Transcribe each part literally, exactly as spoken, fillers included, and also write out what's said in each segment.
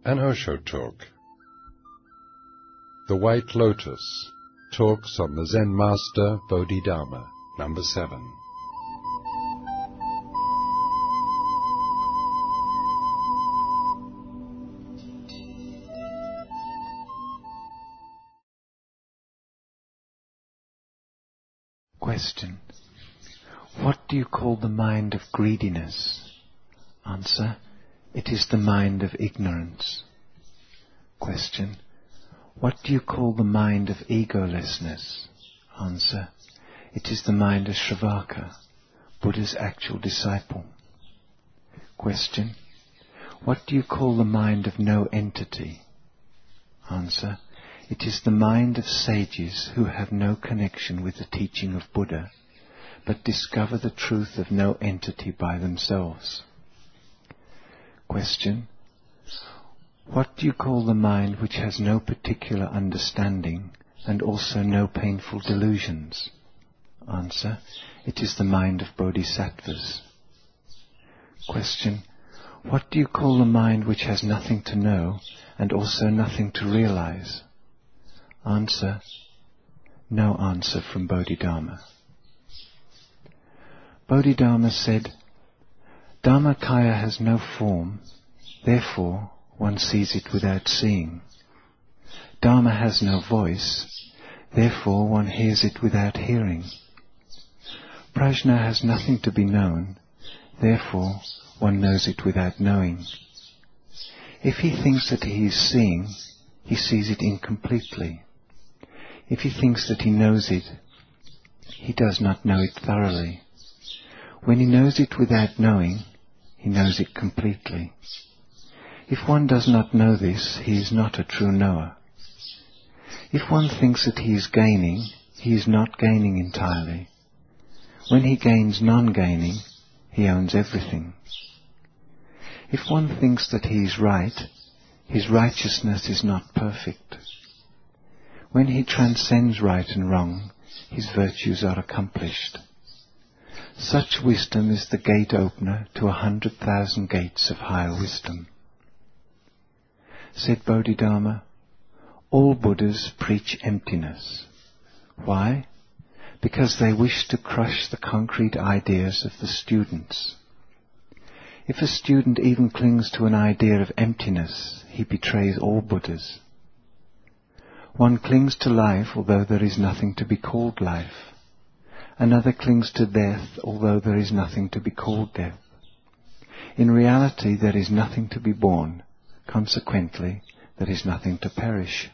An Osho Talk. The White Lotus, Talks on the Zen Master Bodhidharma, number seven. Question. What do you call the mind of greediness? Answer. It is the mind of ignorance. Question. What do you call the mind of egolessness? Answer. It is the mind of Shravaka, Buddha's actual disciple. Question. What do you call the mind of no entity? Answer. It is the mind of sages who have no connection with the teaching of Buddha, but discover the truth of no entity by themselves. Question. What do you call the mind which has no particular understanding and also no painful delusions? Answer. It is the mind of bodhisattvas. Question. What do you call the mind which has nothing to know and also nothing to realize? Answer. No answer from Bodhidharma. Bodhidharma said, Dharmakaya has no form, therefore one sees it without seeing. Dharma has no voice, therefore one hears it without hearing. Prajna has nothing to be known, therefore one knows it without knowing. If he thinks that he is seeing, he sees it incompletely. If he thinks that he knows it, he does not know it thoroughly. When he knows it without knowing, he knows it completely. If one does not know this, he is not a true knower. If one thinks that he is gaining, he is not gaining entirely. When he gains non-gaining, he owns everything. If one thinks that he is right, his righteousness is not perfect. When he transcends right and wrong, his virtues are accomplished. Such wisdom is the gate opener to a hundred thousand gates of higher wisdom. Said Bodhidharma, all Buddhas preach emptiness. Why? Because they wish to crush the concrete ideas of the students. If a student even clings to an idea of emptiness, he betrays all Buddhas. One clings to life although there is nothing to be called life. Another clings to death, although there is nothing to be called death. In reality, there is nothing to be born. Consequently, there is nothing to perish.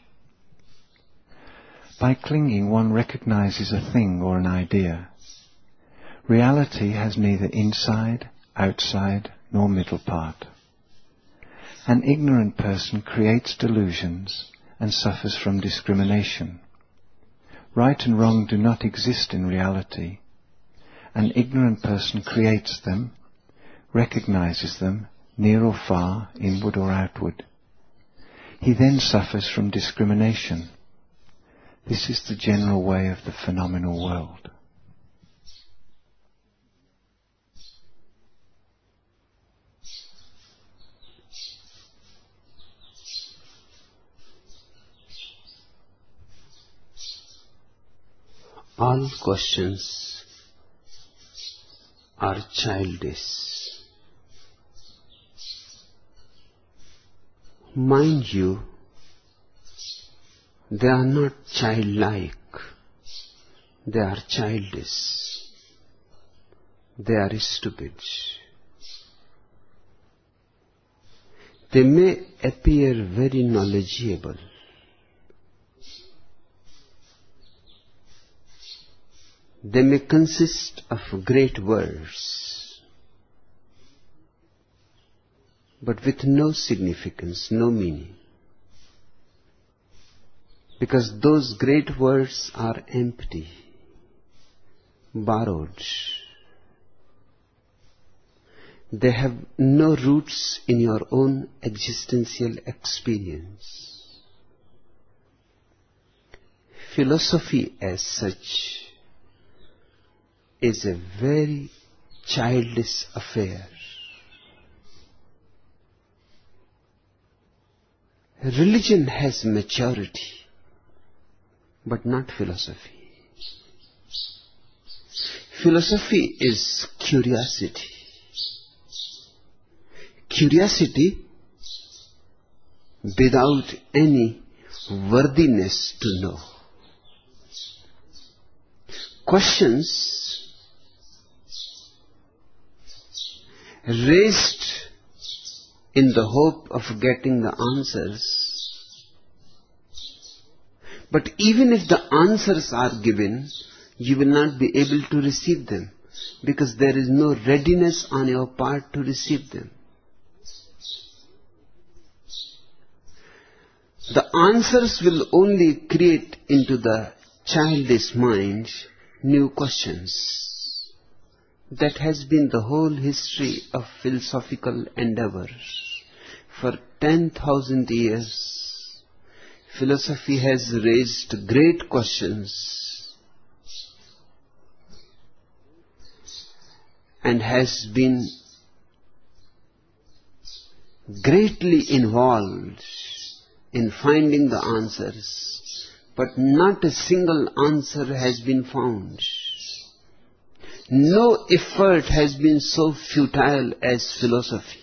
By clinging, one recognizes a thing or an idea. Reality has neither inside, outside, nor middle part. An ignorant person creates delusions and suffers from discrimination. Right and wrong do not exist in reality. An ignorant person creates them, recognizes them, near or far, inward or outward. He then suffers from discrimination. This is the general way of the phenomenal world. All questions are childish. Mind you, they are not childlike, they are childish, they are stupid. They may appear very knowledgeable, they may consist of great words, but with no significance, no meaning. Because those great words are empty, borrowed. They have no roots in your own existential experience. Philosophy as such is a very childish affair. Religion has maturity, but not philosophy. Philosophy is curiosity. Curiosity without any worthiness to know. Questions raised in the hope of getting the answers. But even if the answers are given, you will not be able to receive them, because there is no readiness on your part to receive them. The answers will only create into the childish mind new questions. That has been the whole history of philosophical endeavor. For ten thousand years, philosophy has raised great questions and has been greatly involved in finding the answers, but not a single answer has been found. No effort has been so futile as philosophy.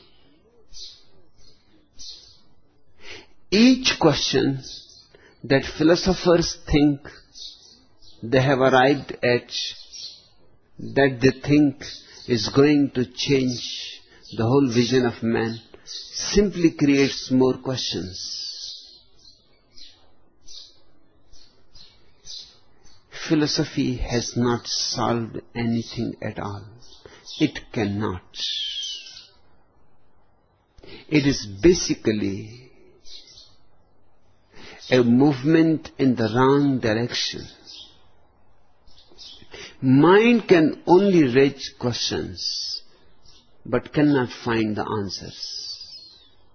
Each question that philosophers think they have arrived at, that they think is going to change the whole vision of man, simply creates more questions. Philosophy has not solved anything at all. It cannot. It is basically a movement in the wrong direction. Mind can only raise questions, but cannot find the answers.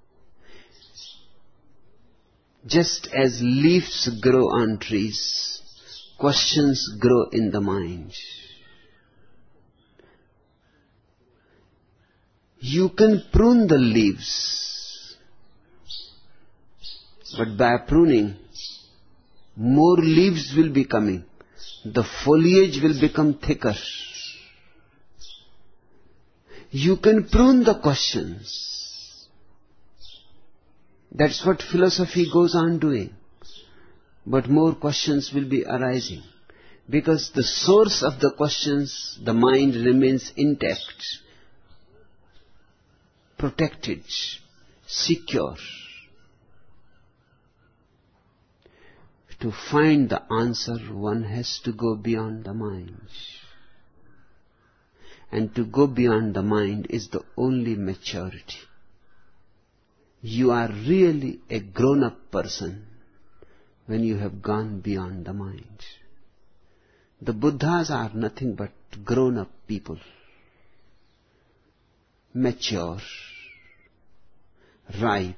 Just as leaves grow on trees, questions grow in the mind. You can prune the leaves, but by pruning, more leaves will be coming. The foliage will become thicker. You can prune the questions. That's what philosophy goes on doing. But more questions will be arising, because the source of the questions, the mind, remains intact, protected, secure. To find the answer, one has to go beyond the mind. And to go beyond the mind is the only maturity. You are really a grown-up person when you have gone beyond the mind. The Buddhas are nothing but grown-up people, mature, ripe,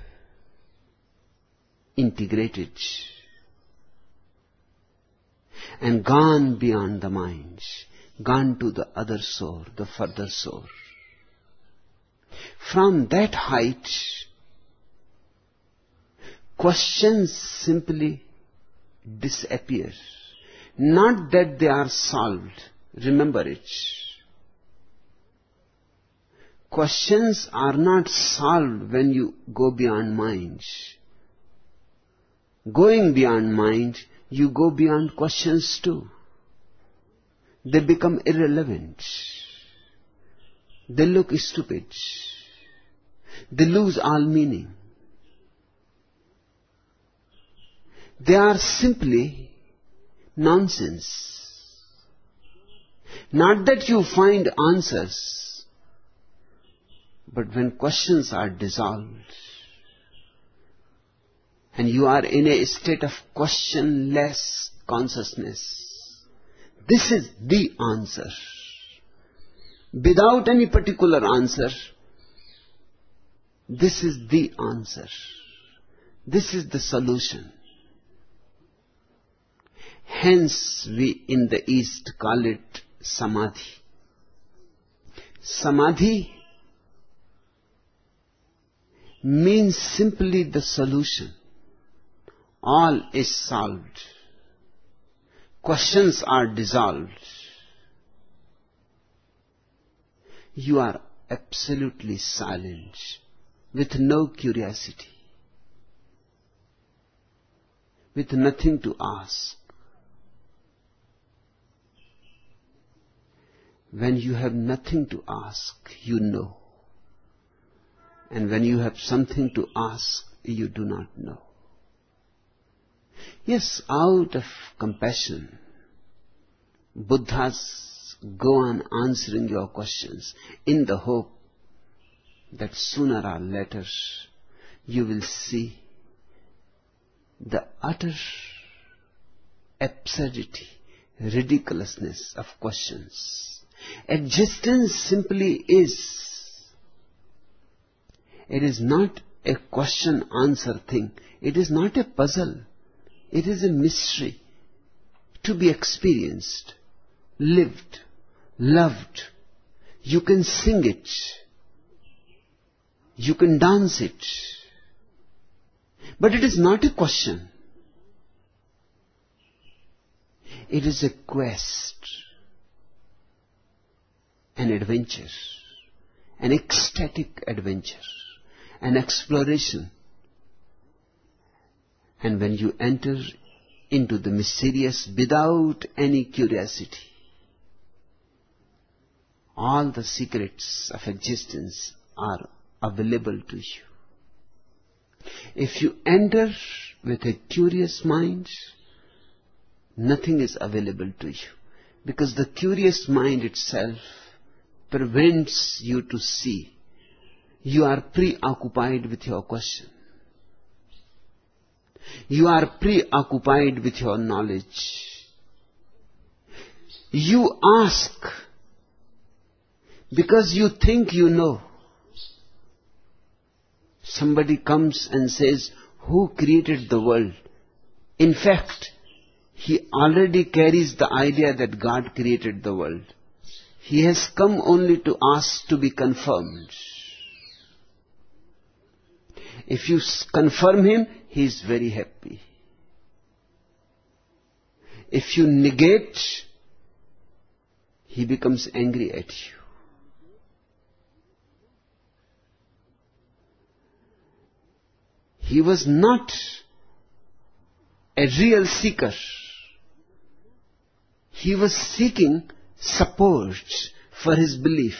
integrated, and gone beyond the mind, gone to the other shore, the further shore. From that height, questions simply disappear. Not that they are solved. Remember it. Questions are not solved when you go beyond mind. Going beyond mind, you go beyond questions too. They become irrelevant. They look stupid. They lose all meaning. They are simply nonsense. Not that you find answers, but when questions are dissolved, and you are in a state of questionless consciousness, this is the answer. Without any particular answer, this is the answer. This is the solution. Hence we in the East call it Samadhi. Samadhi means simply the solution. All is solved. Questions are dissolved. You are absolutely silent, with no curiosity, with nothing to ask. When you have nothing to ask, you know. And when you have something to ask, you do not know. Yes, out of compassion, Buddhas go on answering your questions in the hope that sooner or later you will see the utter absurdity, ridiculousness of questions. Existence simply is. It is not a question-answer thing. It is not a puzzle. It is a mystery to be experienced, lived, loved. You can sing it. You can dance it. But it is not a question. It is a quest, an adventure, an ecstatic adventure, an exploration. And when you enter into the mysterious without any curiosity, all the secrets of existence are available to you. If you enter with a curious mind, nothing is available to you, because the curious mind itself prevents you to see. You are preoccupied with your question. You are preoccupied with your knowledge. You ask because you think you know. Somebody comes and says, who created the world? In fact, he already carries the idea that God created the world. He has come only to ask to be confirmed. If you confirm him, he is very happy. If you negate, he becomes angry at you. He was not a real seeker. He was seeking support for his belief.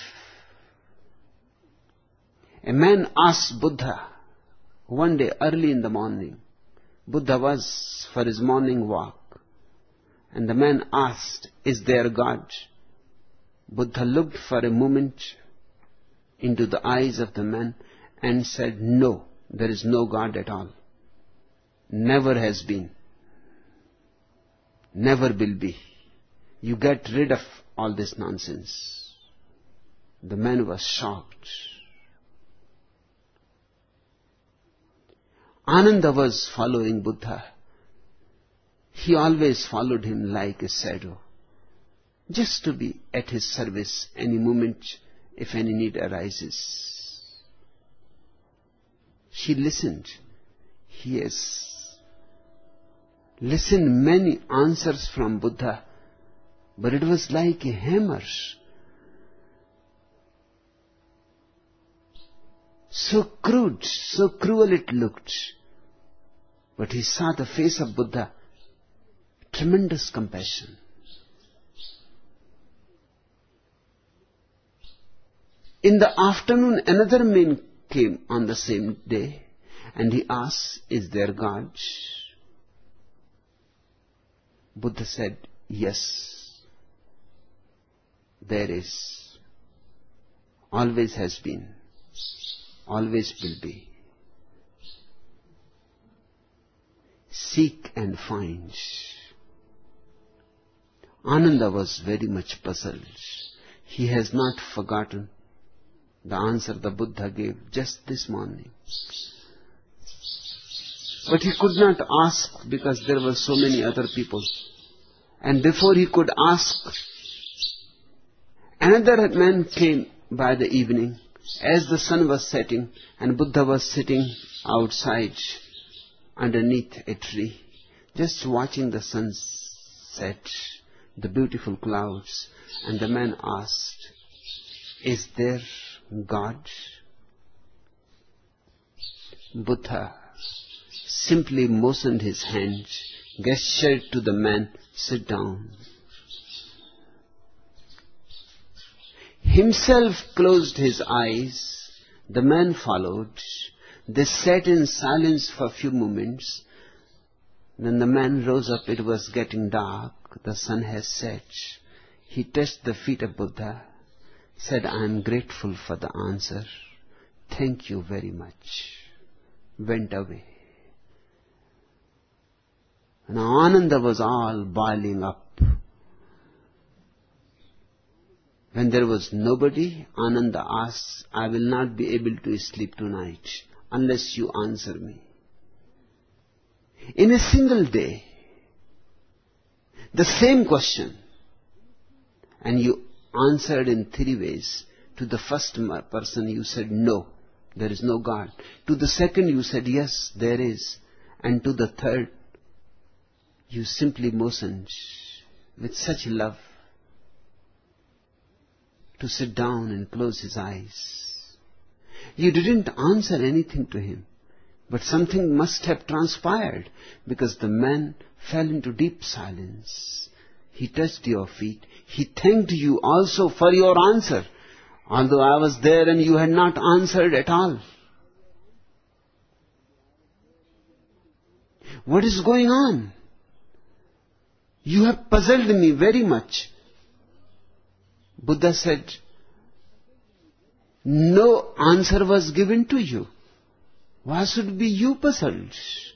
A man asked Buddha one day early in the morning. Buddha was for his morning walk. And the man asked, is there God? Buddha looked for a moment into the eyes of the man and said, no, there is no God at all. Never has been. Never will be. You get rid of all this nonsense. The man was shocked. Ananda was following Buddha. He always followed him like a shadow, just to be at his service any moment if any need arises. He listened. He has listened many answers from Buddha, but it was like a hammer. So crude, so cruel it looked. But he saw the face of Buddha, tremendous compassion. In the afternoon, another man came on the same day, and he asked, is there God? Buddha said, yes, there is. Always has been. Always will be. Seek and find. Ananda was very much puzzled. He has not forgotten the answer the Buddha gave just this morning. But he could not ask because there were so many other people. And before he could ask, another man came by the evening as the sun was setting and Buddha was sitting outside underneath a tree, just watching the sun set, the beautiful clouds, and the man asked, "Is there God?" Buddha simply motioned his hand, gestured to the man, "Sit down." Himself closed his eyes. The man followed. They sat in silence for a few moments. Then the man rose up. It was getting dark. The sun had set. He touched the feet of Buddha, said, "I am grateful for the answer. Thank you very much." Went away. And Ananda was all boiling up. When there was nobody, Ananda asked, "I will not be able to sleep tonight unless you answer me." In a single day, the same question, and you answered in three ways. To the first person you said, "No, there is no God." To the second you said, "Yes, there is." And to the third, you simply motioned with such love to sit down and close his eyes. You didn't answer anything to him, but something must have transpired, because the man fell into deep silence. He touched your feet. He thanked you also for your answer, although I was there and you had not answered at all. What is going on? You have puzzled me very much. Buddha said, "No answer was given to you. Why should be you puzzled?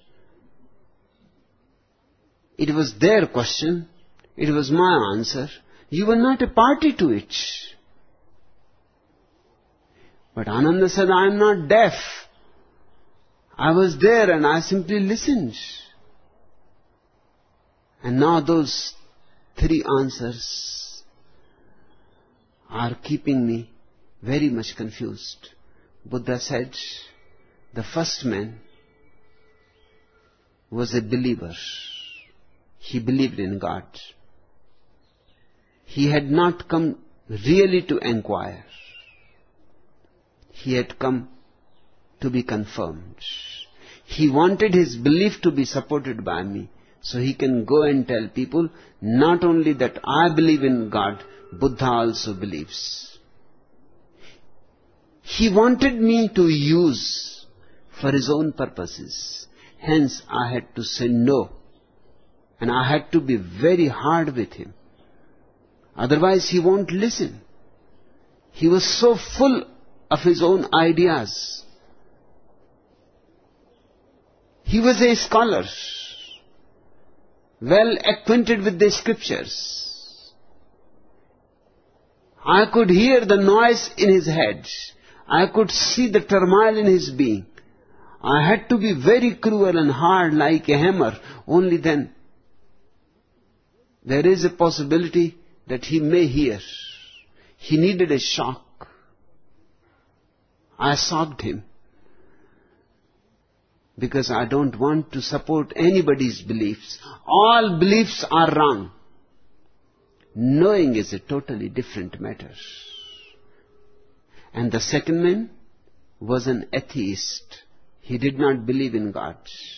It was their question. It was my answer. You were not a party to it." But Ananda said, "I am not deaf. I was there and I simply listened." And now those three answers are keeping me very much confused. Buddha said, the first man was a believer. He believed in God. He had not come really to inquire. He had come to be confirmed. He wanted his belief to be supported by me, so he can go and tell people, not only that I believe in God, Buddha also believes. He wanted me to use for his own purposes. Hence, I had to say no. And I had to be very hard with him. Otherwise, he won't listen. He was so full of his own ideas. He was a scholar, well acquainted with the scriptures. I could hear the noise in his head. I could see the turmoil in his being. I had to be very cruel and hard like a hammer. Only then there is a possibility that he may hear. He needed a shock. I shocked him, because I don't want to support anybody's beliefs. All beliefs are wrong. Knowing is a totally different matter. And the second man was an atheist. He did not believe in God.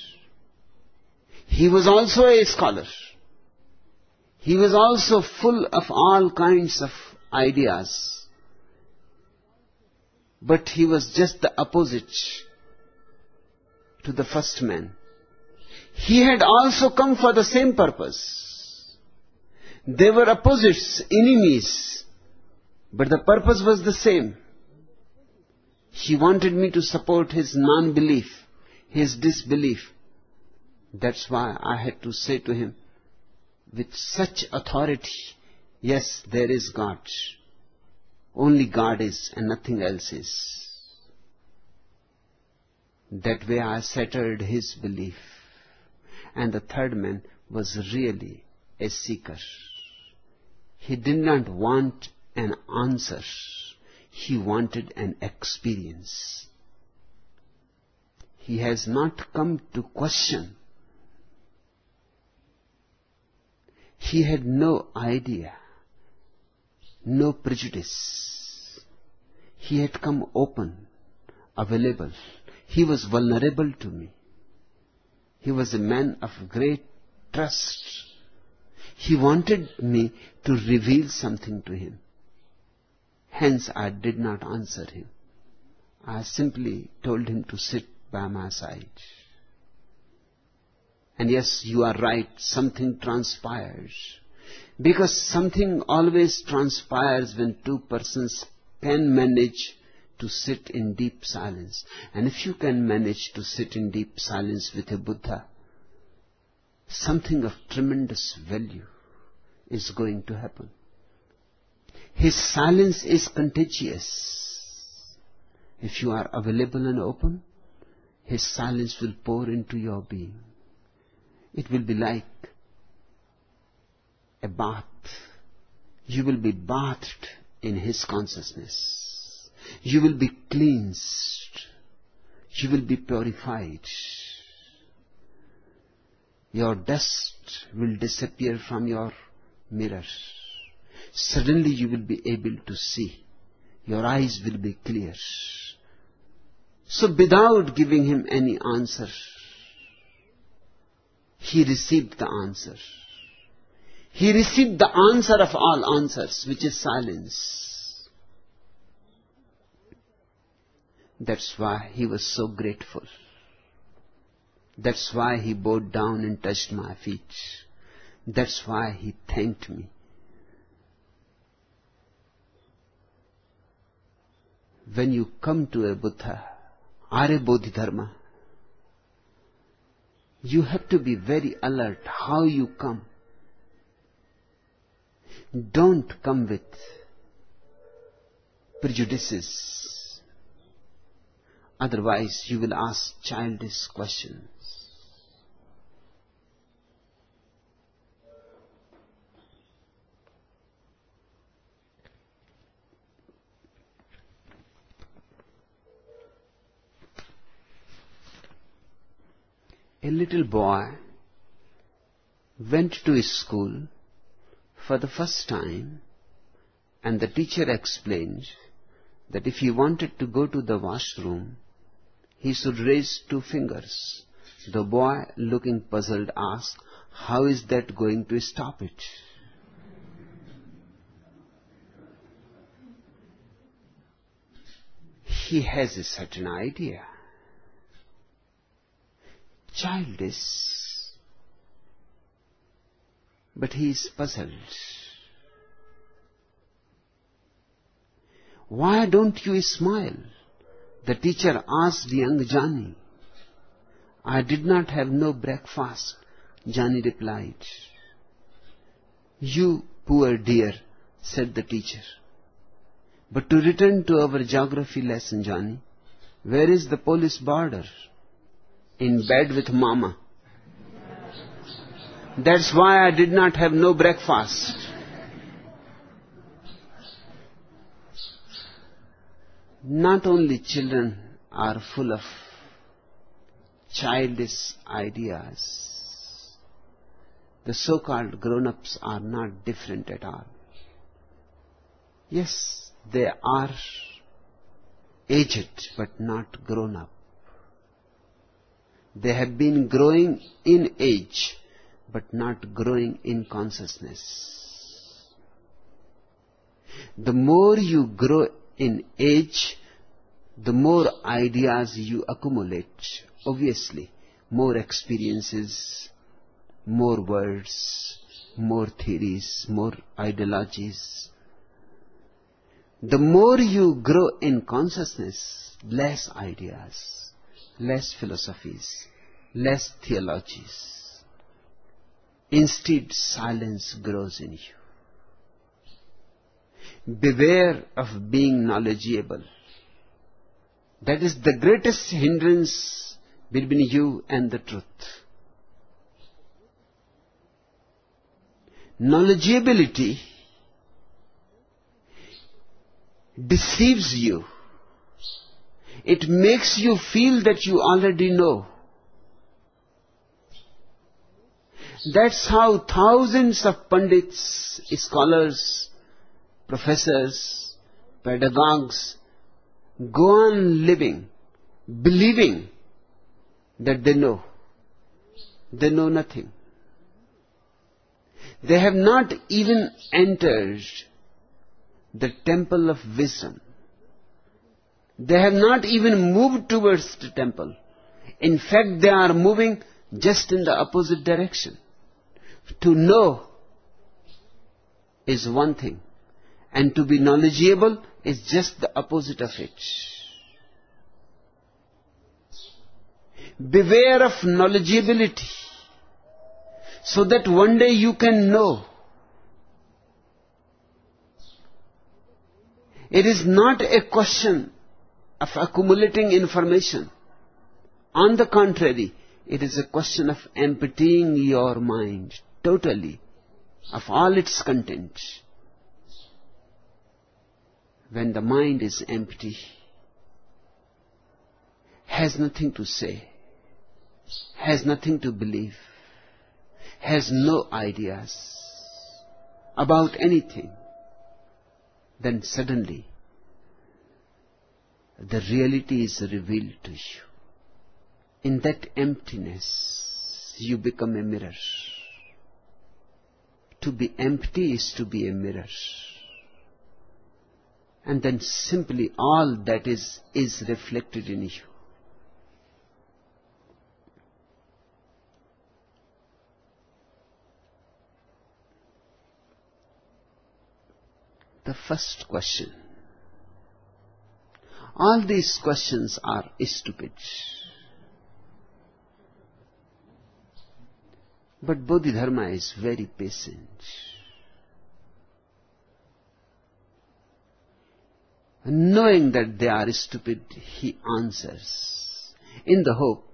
He was also a scholar. He was also full of all kinds of ideas. But he was just the opposite to the first man. He had also come for the same purpose. They were opposites, enemies, but the purpose was the same. He wanted me to support his non-belief, his disbelief. That's why I had to say to him with such authority, yes, there is God. Only God is and nothing else is. That way I settled his belief. And the third man was really a seeker. He did not want an answer. He wanted an experience. He has not come to question. He had no idea, no prejudice. He had come open, available. He was vulnerable to me. He was a man of great trust. He wanted me to reveal something to him. Hence, I did not answer him. I simply told him to sit by my side. And yes, you are right, something transpires. Because something always transpires when two persons can manage to sit in deep silence. And if you can manage to sit in deep silence with a Buddha, something of tremendous value is going to happen. His silence is contagious. If you are available and open, his silence will pour into your being. It will be like a bath. You will be bathed in his consciousness. You will be cleansed. You will be purified. Your dust will disappear from your mirror. Suddenly you will be able to see. Your eyes will be clear. So without giving him any answer, he received the answer. He received the answer of all answers, which is silence. That's why he was so grateful. That's why he bowed down and touched my feet. That's why he thanked me. When you come to a Buddha, Arya Bodhidharma, you have to be very alert how you come. Don't come with prejudices. Otherwise, you will ask childish questions. A little boy went to his school for the first time, and the teacher explained that if he wanted to go to the washroom, he should raise two fingers. The boy, looking puzzled, asked, "How is that going to stop it?" He has a certain idea. Childish, but he is puzzled. "Why don't you smile?" the teacher asked young Johnny. "I did not have no breakfast," Johnny replied. "You poor dear," said the teacher. "But to return to our geography lesson, Johnny, where is the Polish border?" "In bed with Mama. That's why I did not have no breakfast." Not only children are full of childish ideas, the so-called grown-ups are not different at all. Yes, they are aged but not grown up. They have been growing in age, but not growing in consciousness. The more you grow in age, the more ideas you accumulate. Obviously, more experiences, more words, more theories, more ideologies. The more you grow in consciousness, less ideas, less philosophies, less theologies. Instead, silence grows in you. Beware of being knowledgeable. That is the greatest hindrance between you and the truth. Knowledgeability deceives you. It makes you feel that you already know. That's how thousands of pundits, scholars, professors, pedagogues go on living, believing that they know. They know nothing. They have not even entered the temple of wisdom. They have not even moved towards the temple. In fact, they are moving just in the opposite direction. To know is one thing, and to be knowledgeable is just the opposite of it. Beware of knowledgeability, so that one day you can know. It is not a question of accumulating information. On the contrary, it is a question of emptying your mind totally of all its content. When the mind is empty, has nothing to say, has nothing to believe, has no ideas about anything, then suddenly the reality is revealed to you. In that emptiness, you become a mirror. To be empty is to be a mirror. And then simply all that is, is reflected in you. The first question. All these questions are stupid. But Bodhidharma is very patient. Knowing that they are stupid, he answers in the hope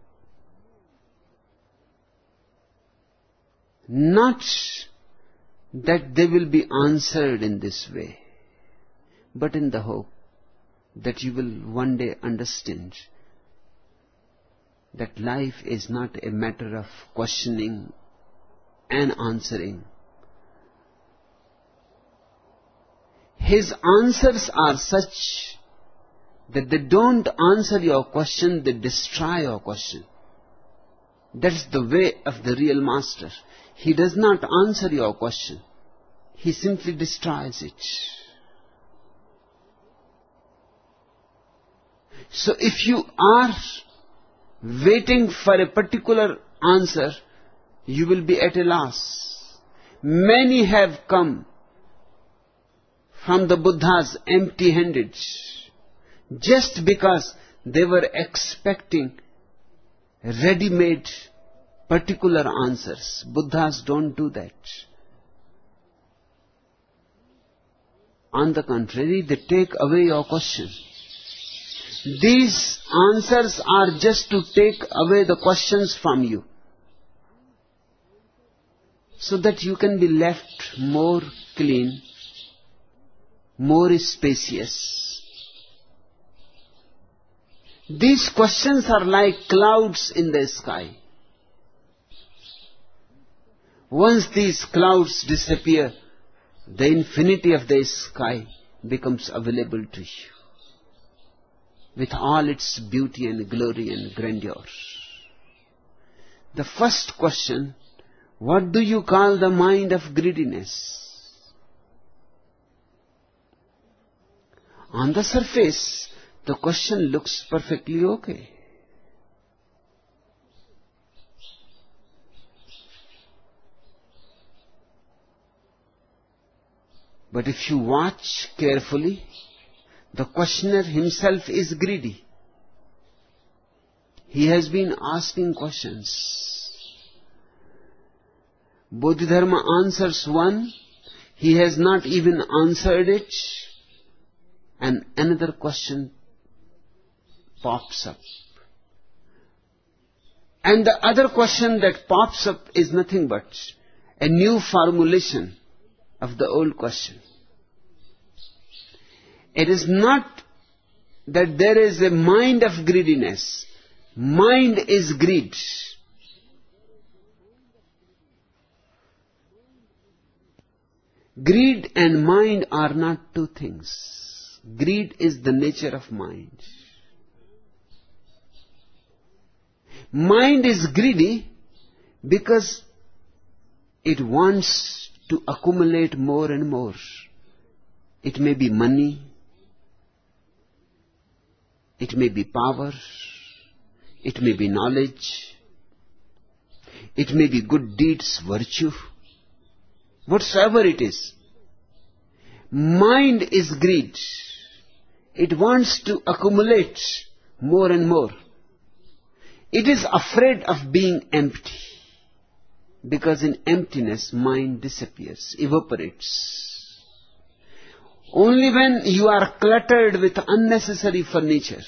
not that they will be answered in this way, but in the hope that you will one day understand that life is not a matter of questioning and answering. His answers are such that they don't answer your question, they destroy your question. That's the way of the real master. He does not answer your question. He simply destroys it. So if you are waiting for a particular answer, you will be at a loss. Many have come from the Buddhas empty-handed, just because they were expecting ready-made particular answers. Buddhas don't do that. On the contrary, they take away your question. These answers are just to take away the questions from you, so that you can be left more clean, more spacious. These questions are like clouds in the sky. Once these clouds disappear, the infinity of the sky becomes available to you, with all its beauty and glory and grandeur. The first question, what do you call the mind of greediness? On the surface, the question looks perfectly okay. But if you watch carefully, the questioner himself is greedy. He has been asking questions. Bodhidharma answers one, he has not even answered it, and another question pops up. And the other question that pops up is nothing but a new formulation of the old question. It is not that there is a mind of greediness. Mind is greed. Greed and mind are not two things. Greed is the nature of mind. Mind is greedy because it wants to accumulate more and more. It may be money, it may be power, it may be knowledge, it may be good deeds, virtue, whatsoever it is. Mind is greed. It wants to accumulate more and more. It is afraid of being empty, because in emptiness mind disappears, evaporates. Only when you are cluttered with unnecessary furniture.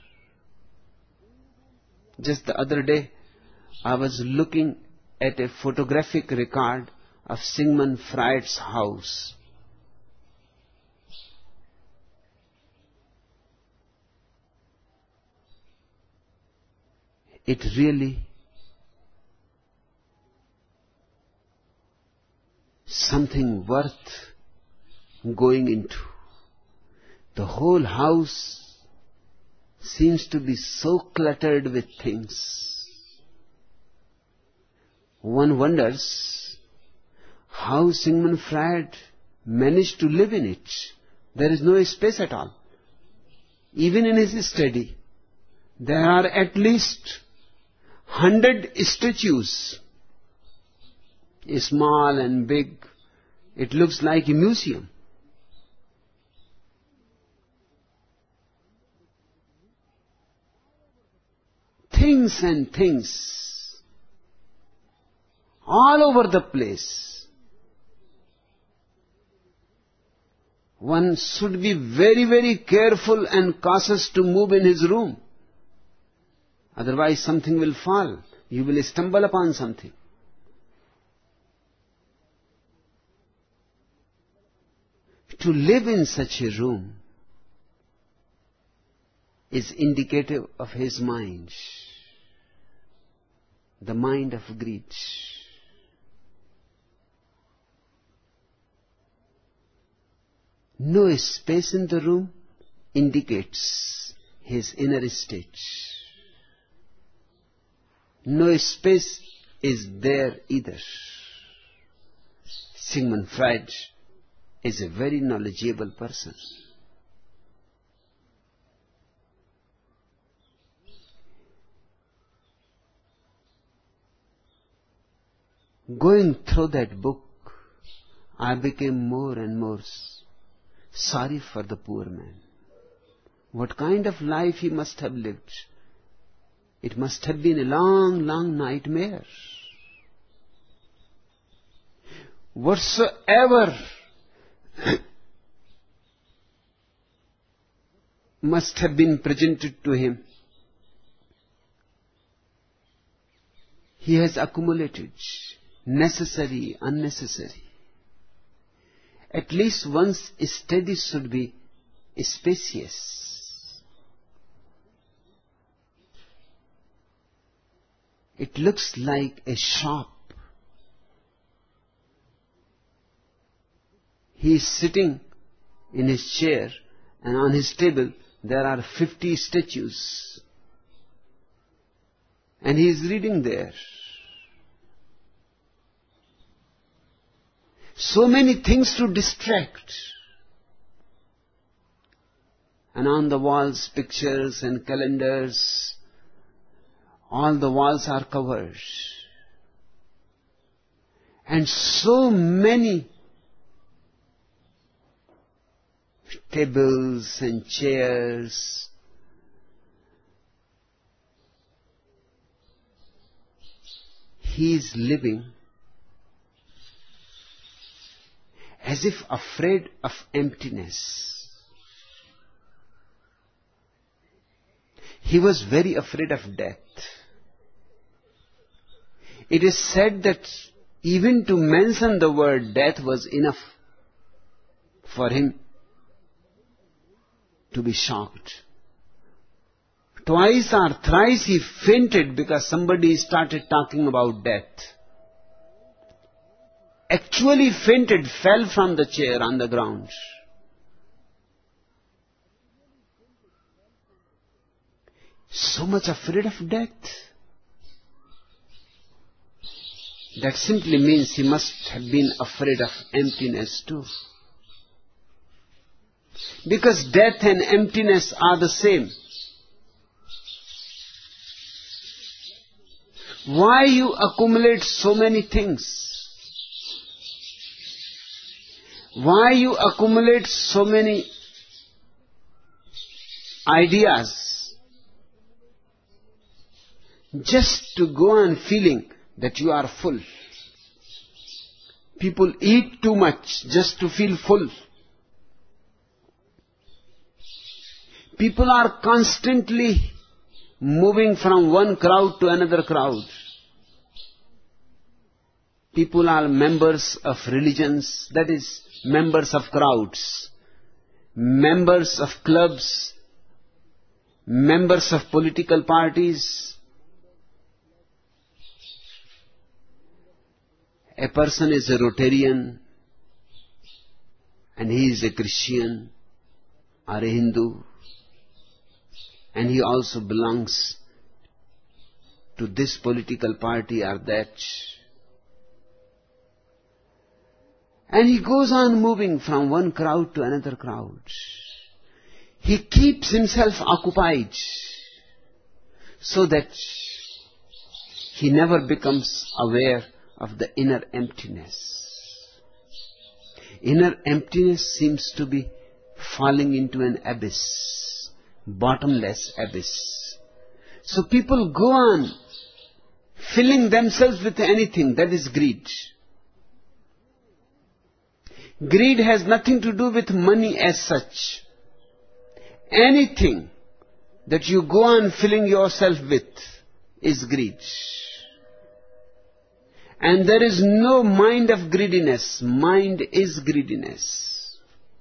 Just the other day, I was looking at a photographic record of Sigmund Freud's house. It really something worth going into. The whole house seems to be so cluttered with things. One wonders how Sigmund Freud managed to live in it. There is no space at all. Even in his study, there are at least hundred statues, small and big. It looks like a museum. Things and things all over the place. One should be very, very careful and cautious to move in his room. Otherwise something will fall. You will stumble upon something. To live in such a room is indicative of his mind, the mind of greed. No space in the room indicates his inner state. No space is there either. Sigmund Freud is a very knowledgeable person. Going through that book, I became more and more sorry for the poor man. What kind of life he must have lived. It must have been a long, long nightmare. Whatsoever must have been presented to him, he has accumulated, necessary, unnecessary. At least one's study should be spacious. It looks like a shop. He is sitting in his chair, and on his table there are fifty statues. And he is reading there. So many things to distract. And on the walls, pictures and calendars. All the walls are covered. And so many tables and chairs. He is living as if afraid of emptiness. He was very afraid of death. It is said that even to mention the word death was enough for him. to be shocked. Twice or thrice he fainted because somebody started talking about death. Actually fainted, fell from the chair on the ground. So much afraid of death. That simply means he must have been afraid of emptiness too. Because death and emptiness are the same. Why you accumulate so many things? Why you accumulate so many ideas? Just to go on feeling that you are full. People eat too much just to feel full. People are constantly moving from one crowd to another crowd. People are members of religions, that is, members of crowds, members of clubs, members of political parties. A person is a Rotarian and he is a Christian or a Hindu, and he also belongs to this political party or that. And he goes on moving from one crowd to another crowd. He keeps himself occupied so that he never becomes aware of the inner emptiness. Inner emptiness seems to be falling into an abyss, bottomless abyss. So people go on filling themselves with anything. That is greed. Greed has nothing to do with money as such. Anything that you go on filling yourself with is greed. And there is no mind of greediness. Mind is greediness.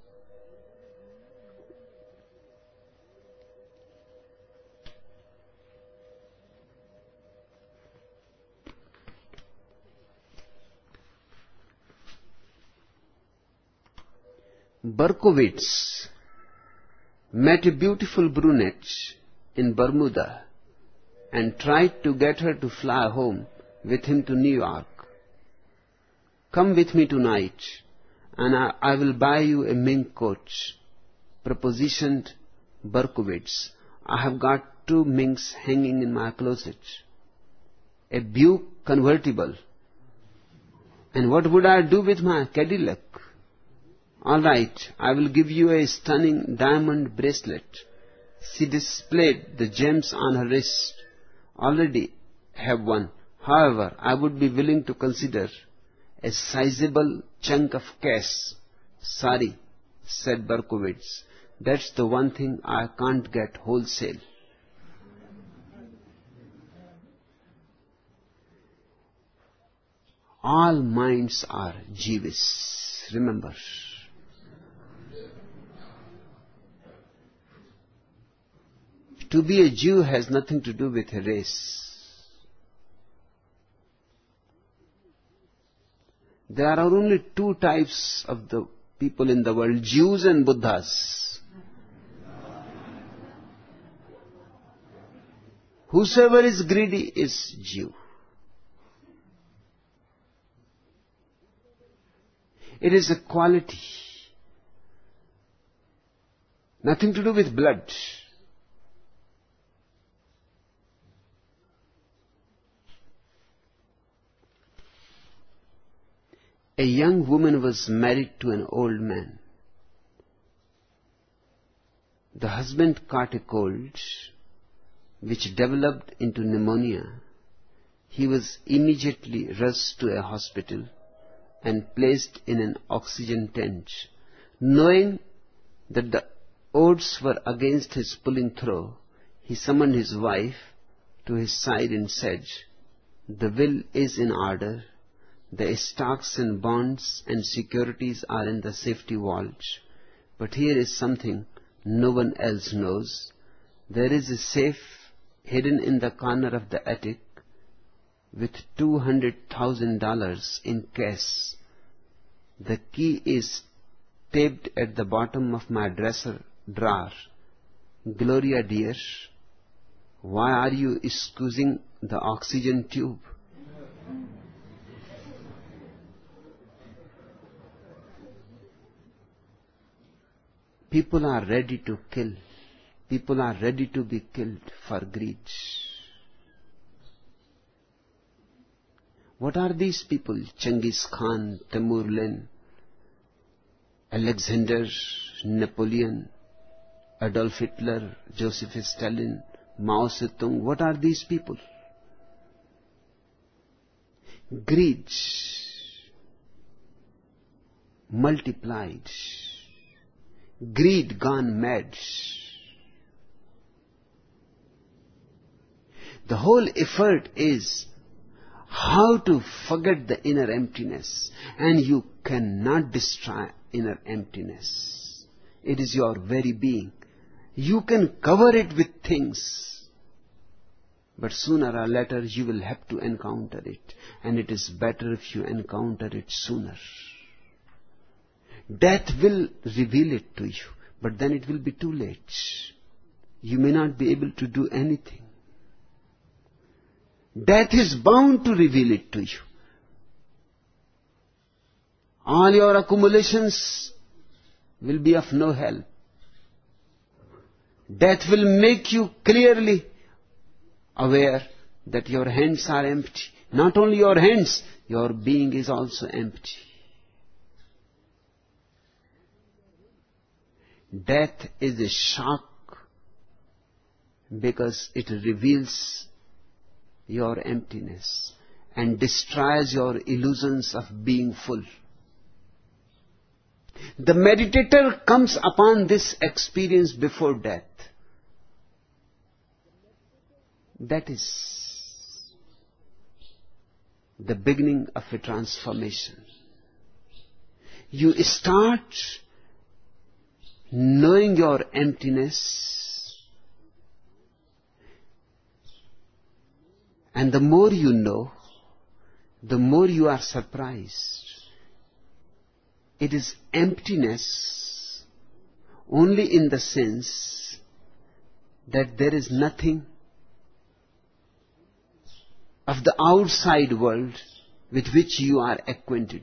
Berkowitz met a beautiful brunette in Bermuda and tried to get her to fly home with him to New York. Come with me tonight and I, I will buy you a mink coat, propositioned Berkowitz. I have got two minks hanging in my closet. A Buick convertible. And what would I do with my Cadillac? All right, I will give you a stunning diamond bracelet. She displayed the gems on her wrist. Already have one. However, I would be willing to consider a sizable chunk of cash. Sorry, said Berkowitz. That's the one thing I can't get wholesale. All minds are Jeevish. Remember. To be a Jew has nothing to do with a race. There are only two types of the people in the world, Jews and Buddhas. Whosoever is greedy is Jew. It is a quality. Nothing to do with blood. A young woman was married to an old man. The husband caught a cold, which developed into pneumonia. He was immediately rushed to a hospital and placed in an oxygen tent. Knowing that the odds were against his pulling through, he summoned his wife to his side and said, "The will is in order. The stocks and bonds and securities are in the safety vault. But here is something no one else knows. There is a safe hidden in the corner of the attic with two hundred thousand dollars in cash. The key is taped at the bottom of my dresser drawer. Gloria dear, why are you squeezing the oxygen tube? People are ready to kill. People are ready to be killed for greed. What are these people? Genghis Khan, Timur-Len, Alexander, Napoleon, Adolf Hitler, Joseph Stalin, Mao Zedong. What are these people? Greed multiplied. Greed gone mad. The whole effort is how to forget the inner emptiness, and you cannot destroy inner emptiness. It is your very being. You can cover it with things, but sooner or later you will have to encounter it, and it is better if you encounter it sooner. Death will reveal it to you, but then it will be too late. You may not be able to do anything. Death is bound to reveal it to you. All your accumulations will be of no help. Death will make you clearly aware that your hands are empty. Not only your hands, your being is also empty. Death is a shock because it reveals your emptiness and destroys your illusions of being full. The meditator comes upon this experience before death. That is the beginning of a transformation. You start knowing your emptiness, and the more you know, the more you are surprised. It is emptiness only in the sense that there is nothing of the outside world with which you are acquainted.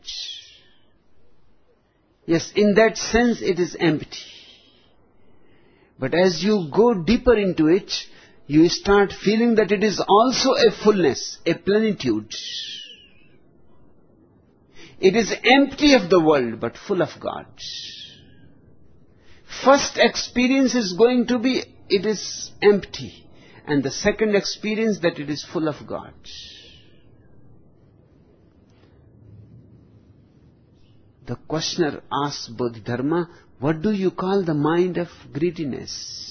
Yes, in that sense it is empty. But as you go deeper into it, you start feeling that it is also a fullness, a plenitude. It is empty of the world, but full of God. First experience is going to be, it is empty. And the second experience, that it is full of God. The questioner asks Bodhidharma, what do you call the mind of greediness?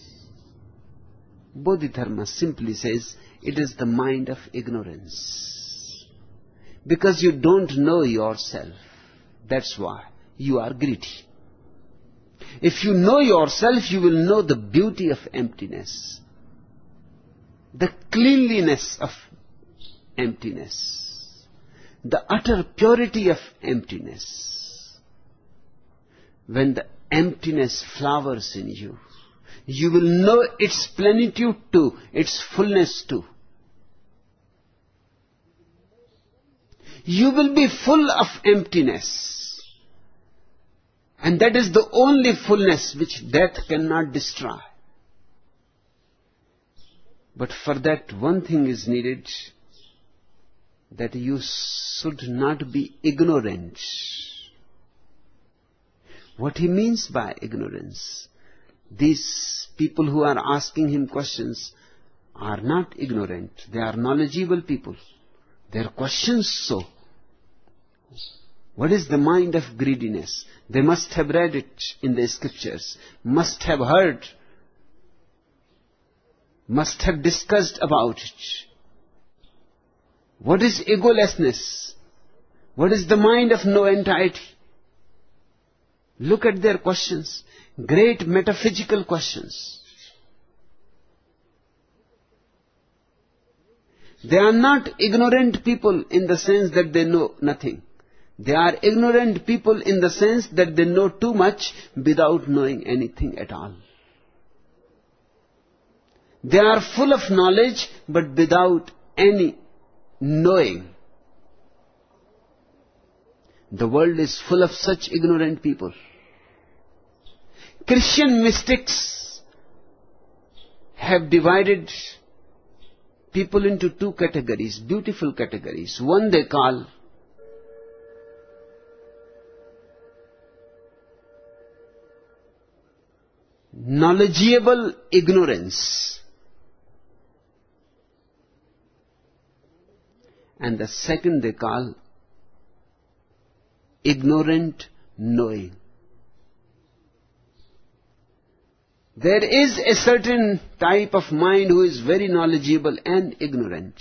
Bodhidharma simply says, it is the mind of ignorance. Because you don't know yourself. That's why you are greedy. If you know yourself, you will know the beauty of emptiness, the cleanliness of emptiness, the utter purity of emptiness. When the emptiness flowers in you, you will know its plenitude too, its fullness too. You will be full of emptiness. And that is the only fullness which death cannot destroy. But for that, one thing is needed, that you should not be ignorant. What he means by ignorance? These people who are asking him questions are not ignorant. They are knowledgeable people. Their questions so. What is the mind of greediness? They must have read it in the scriptures, must have heard, must have discussed about it. What is egolessness? What is the mind of no entity? Look at their questions. great metaphysical questions. They are not ignorant people in the sense that they know nothing. They are ignorant people in the sense that they know too much without knowing anything at all. They are full of knowledge but without any knowing. The world is full of such ignorant people. Christian mystics have divided people into two categories, beautiful categories. One they call knowledgeable ignorance, and the second they call ignorant knowing. There is a certain type of mind who is very knowledgeable and ignorant.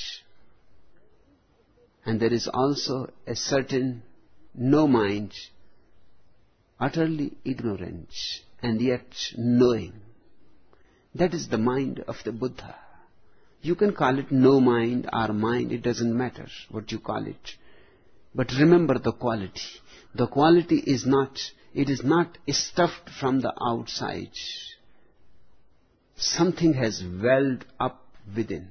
And there is also a certain no mind, utterly ignorant and yet knowing. That is the mind of the Buddha. You can call it no mind or mind, it doesn't matter what you call it. But remember the quality. The quality is not, it is not stuffed from the outside. Something has welled up within.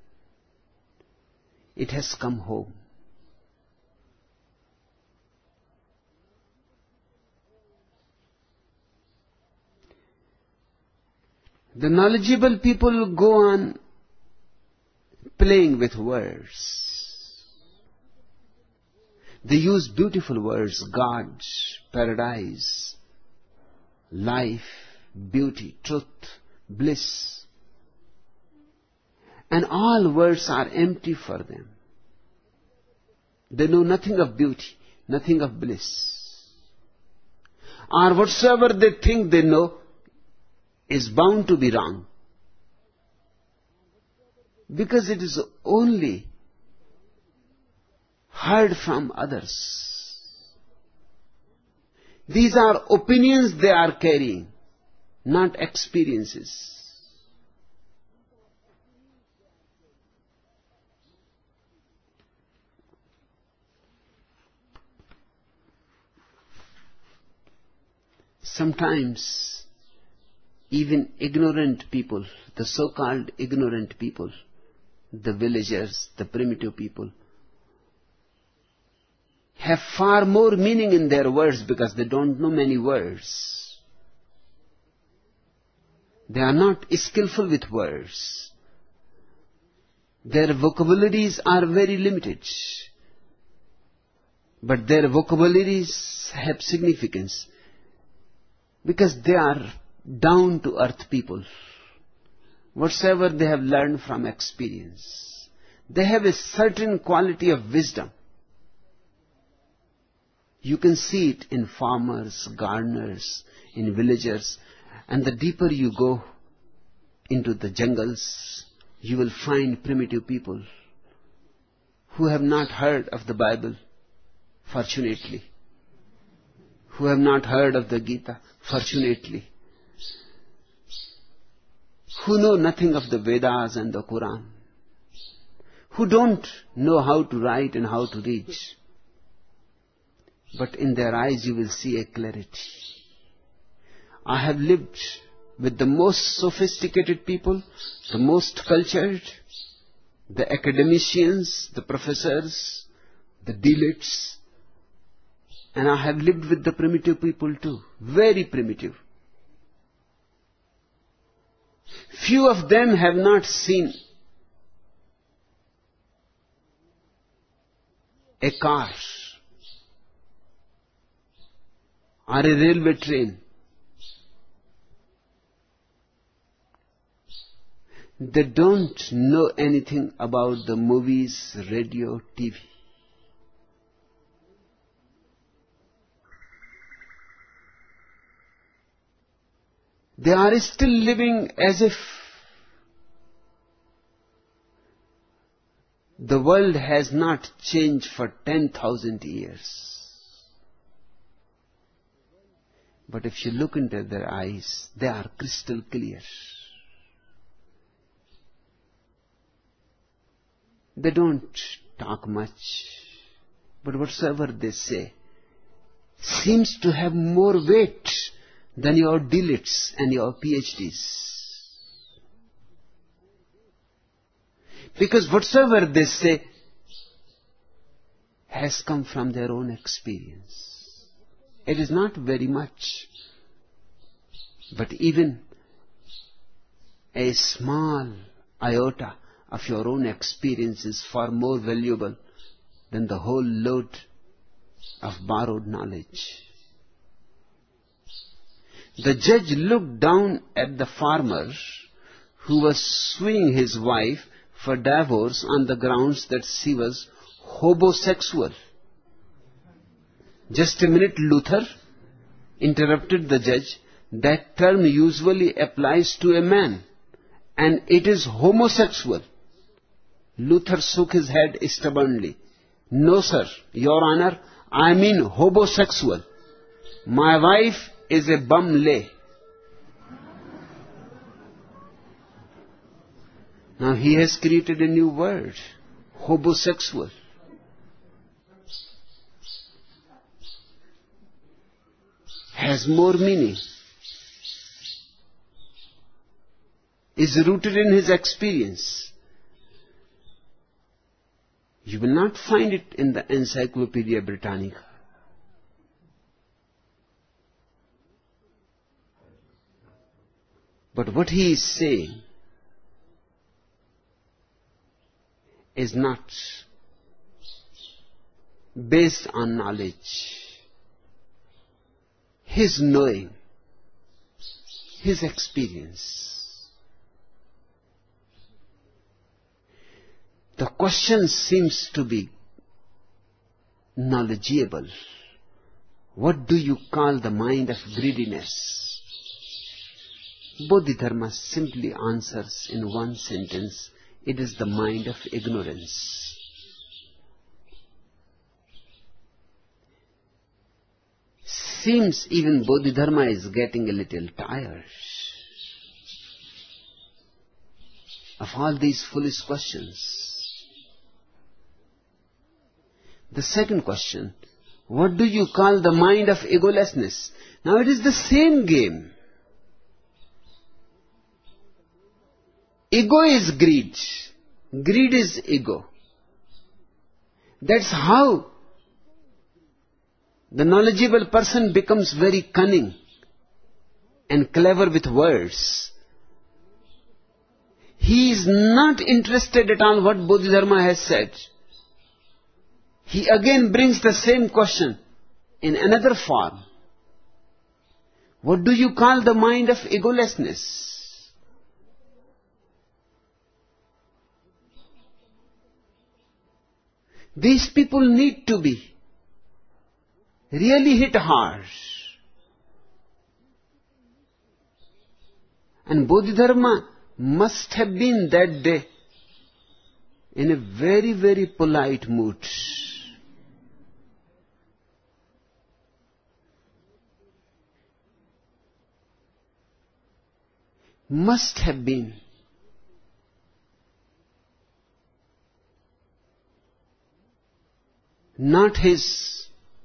It has come home. The knowledgeable people go on playing with words. They use beautiful words: God, paradise, life, beauty, truth, bliss. And all words are empty for them. They know nothing of beauty, nothing of bliss. Or whatsoever they think they know is bound to be wrong. Because it is only heard from others. These are opinions they are carrying, not experiences. Sometimes, even ignorant people, the so-called ignorant people, the villagers, the primitive people, have far more meaning in their words because they don't know many words. They are not skillful with words. Their vocabularies are very limited. But their vocabularies have significance because they are down-to-earth people. Whatsoever they have learned from experience, they have a certain quality of wisdom. You can see it in farmers, gardeners, in villagers, and the deeper you go into the jungles, you will find primitive people who have not heard of the Bible, fortunately, who have not heard of the Gita, fortunately, who know nothing of the Vedas and the Quran, who don't know how to write and how to read. But in their eyes you will see a clarity. I have lived with the most sophisticated people, the most cultured, the academicians, the professors, the delegates, and I have lived with the primitive people too, very primitive. Few of them have not seen a car or a railway train. They don't know anything about the movies, radio, T V. They are still living as if the world has not changed for ten thousand years. But if you look into their eyes, they are crystal clear. They don't talk much, but whatsoever they say seems to have more weight than your D Lits and your PhDs. Because whatsoever they say has come from their own experience. It is not very much, but even a small iota of your own experience is far more valuable than the whole load of borrowed knowledge. The judge looked down at the farmer who was suing his wife for divorce on the grounds that she was homosexual. Just a minute, Luther, interrupted the judge. That term usually applies to a man, and it is homosexual. Luther shook his head stubbornly. No, sir, Your Honor, I mean homosexual. My wife is a bum lay. Now he has created a new word, homosexual. Has more meaning. Is rooted in his experience. You will not find it in the Encyclopedia Britannica. But what he is saying is not based on knowledge. His knowing, his experience. The question seems to be knowledgeable. What do you call the mind of greediness? Bodhidharma simply answers in one sentence, it is the mind of ignorance. Seems even Bodhidharma is getting a little tired of all these foolish questions. The second question, what do you call the mind of egolessness? Now it is the same game. Ego is greed. Greed is ego. That's how the knowledgeable person becomes very cunning and clever with words. He is not interested at all what Bodhidharma has said. He again brings the same question in another form. What do you call the mind of egolessness? These people need to be really hit hard. And Bodhidharma must have been that day in a very, very polite mood. Must have been. Not his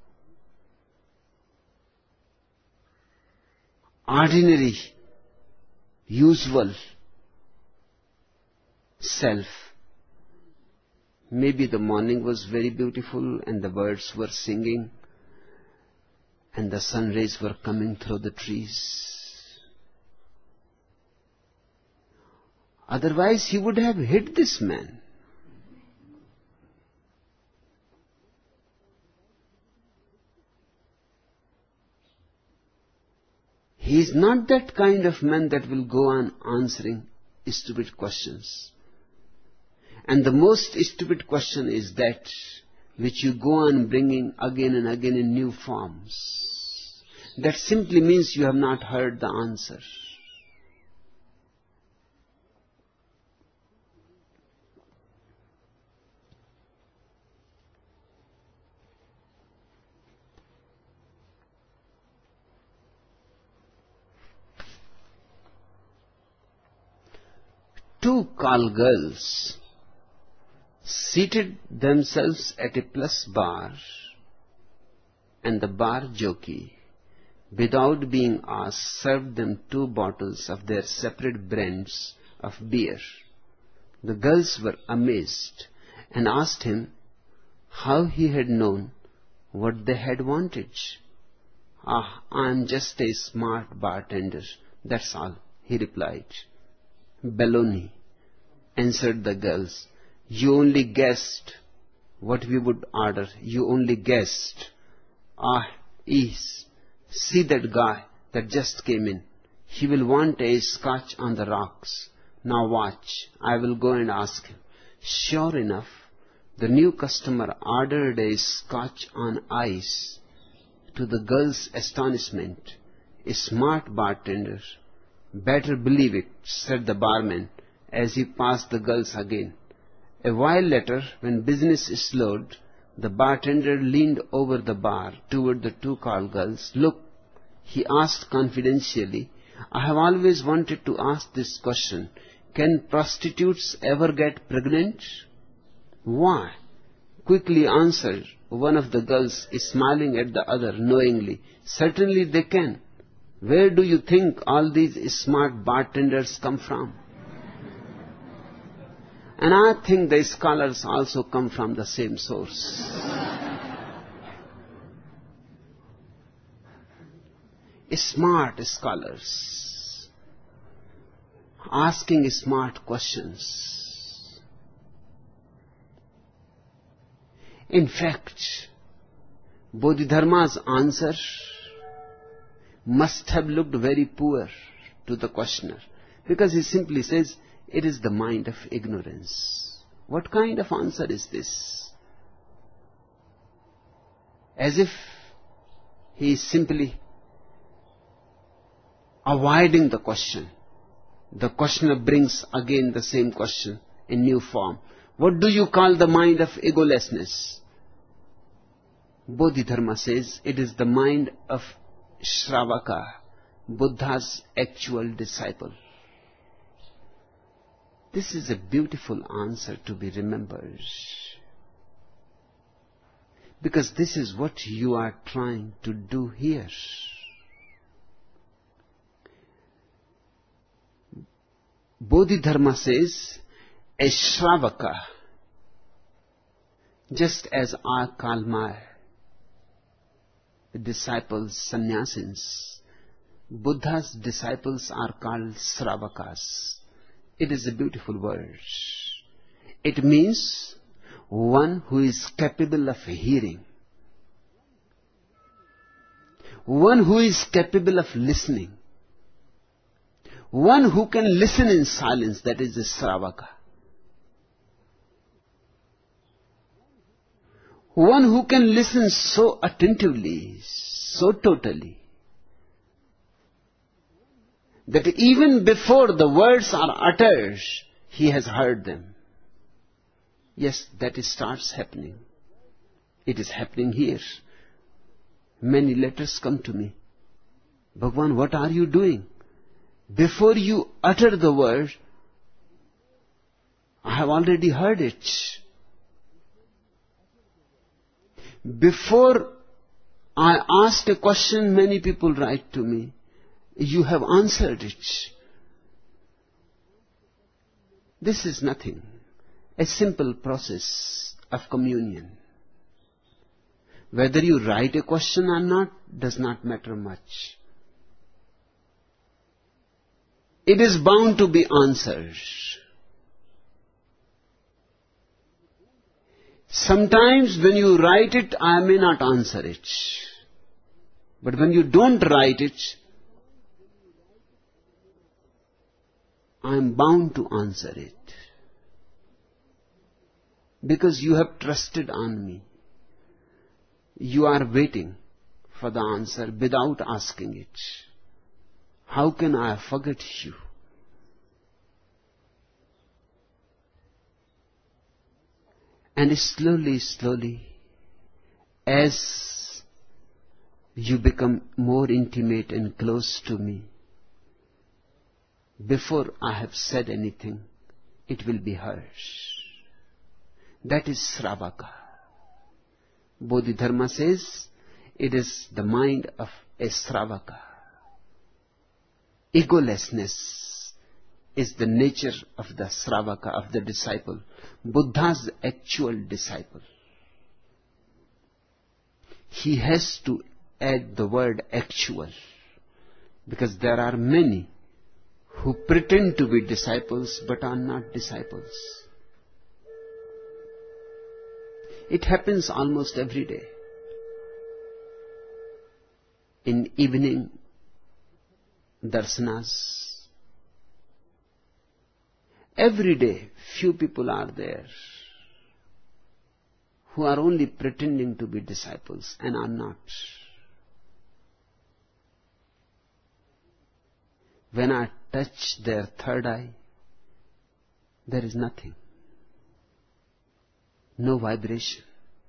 ordinary, usual self. Maybe the morning was very beautiful and the birds were singing and the sun rays were coming through the trees. Otherwise he would have hit this man. He is not that kind of man that will go on answering stupid questions. And the most stupid question is that which you go on bringing again and again in new forms. That simply means you have not heard the answer. two call girls seated themselves at a plus bar, and the bar jockey, without being asked, served them two bottles of their separate brands of beer. The girls were amazed and asked him how he had known what they had wanted. "Ah, I am just a smart bartender, that's all," he replied. "Baloney," answered the girls. "You only guessed what we would order. You only guessed." "Ah, yes. See that guy that just came in. He will want a scotch on the rocks. Now watch. I will go and ask him." Sure enough, the new customer ordered a scotch on ice. To the girls' astonishment, "A smart bartender." "Better believe it," said the barman as he passed the girls again. A while later, when business slowed, the bartender leaned over the bar toward the two call girls. "Look," he asked confidentially, "I have always wanted to ask this question. Can prostitutes ever get pregnant?" "Why?" quickly answered one of the girls, smiling at the other knowingly. "Certainly they can. Where do you think all these smart bartenders come from?" And I think the scholars also come from the same source. Smart scholars asking smart questions. In fact, Bodhidharma's answer must have looked very poor to the questioner, because he simply says, "It is the mind of ignorance." What kind of answer is this? As if he is simply avoiding the question. The questioner brings again the same question in new form. "What do you call the mind of egolessness?" Bodhidharma says, "It is the mind of Shravaka, Buddha's actual disciple." This is a beautiful answer to be remembered, because this is what you are trying to do here. Bodhidharma says, a Shravaka, just as I call my disciples sannyasins, Buddha's disciples are called Sravakas. It is a beautiful word. It means one who is capable of hearing, one who is capable of listening, one who can listen in silence, that is the Sravaka. One who can listen so attentively, so totally, that even before the words are uttered, he has heard them. Yes, that starts happening. It is happening here. Many letters come to me. "Bhagwan, what are you doing?" Before you utter the word, I have already heard it. Before I asked a question, many people write to me, "You have answered it." This is nothing. A simple process of communion. Whether you write a question or not does not matter much. It is bound to be answered. Sometimes when you write it, I may not answer it. But when you don't write it, I am bound to answer it. Because you have trusted on me. You are waiting for the answer without asking it. How can I forget you? And slowly, slowly, as you become more intimate and close to me, before I have said anything, it will be heard. That is Sravaka. Bodhidharma says it is the mind of a Sravaka. Egolessness is the nature of the Sravaka, of the disciple. Buddha's actual disciple. He has to add the word actual, because there are many who pretend to be disciples but are not disciples. It happens almost every day. In evening darsanas, every day few people are there who are only pretending to be disciples and are not. When I touch their third eye, there is nothing. No vibration.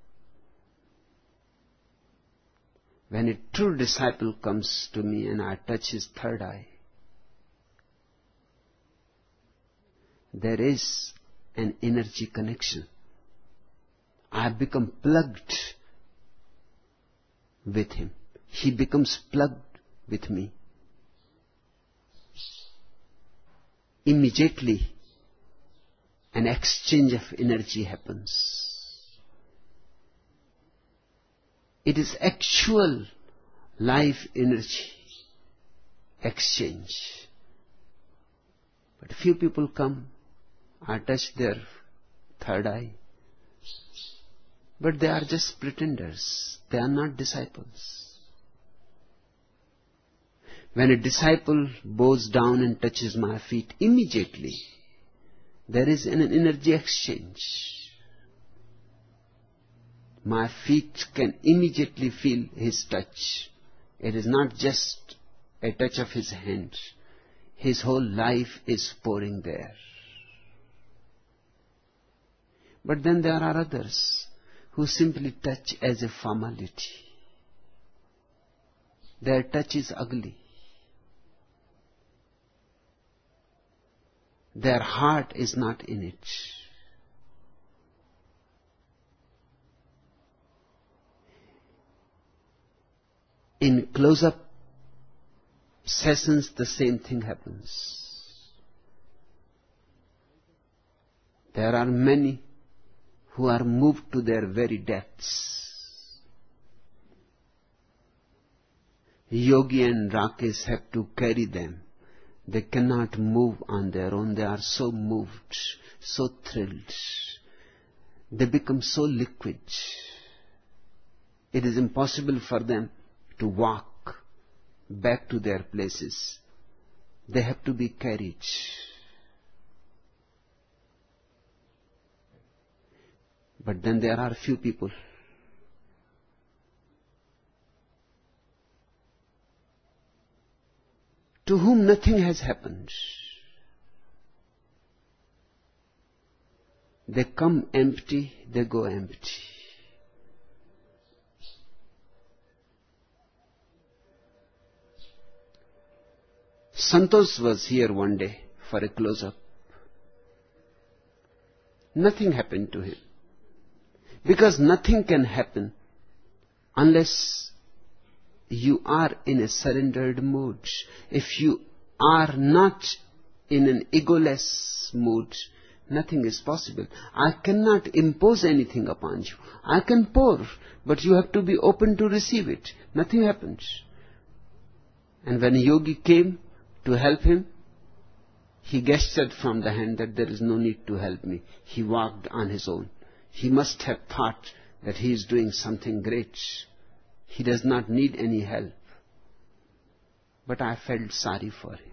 When a true disciple comes to me and I touch his third eye, there is an energy connection. I have become plugged with him. He becomes plugged with me. Immediately, an exchange of energy happens. It is actual life energy exchange. But few people come, I touch their third eye, but they are just pretenders. They are not disciples. When a disciple bows down and touches my feet, immediately there is an energy exchange. My feet can immediately feel his touch. It is not just a touch of his hand. His whole life is pouring there. But then there are others who simply touch as a formality. Their touch is ugly. Their heart is not in it. In close-up sessions, the same thing happens. There are many who are moved to their very depths. Yogi and Rakesh have to carry them. They cannot move on their own. They are so moved, so thrilled. They become so liquid. It is impossible for them to walk back to their places. They have to be carried. But then there are few people to whom nothing has happened. They come empty, they go empty. Santosh was here one day for a close-up. Nothing happened to him. Because nothing can happen unless you are in a surrendered mood. If you are not in an egoless mood, nothing is possible. I cannot impose anything upon you. I can pour, but you have to be open to receive it. Nothing happens. And when a yogi came to help him, he gestured from the hand that there is no need to help me. He walked on his own. He must have thought that he is doing something great. He does not need any help. But I felt sorry for him.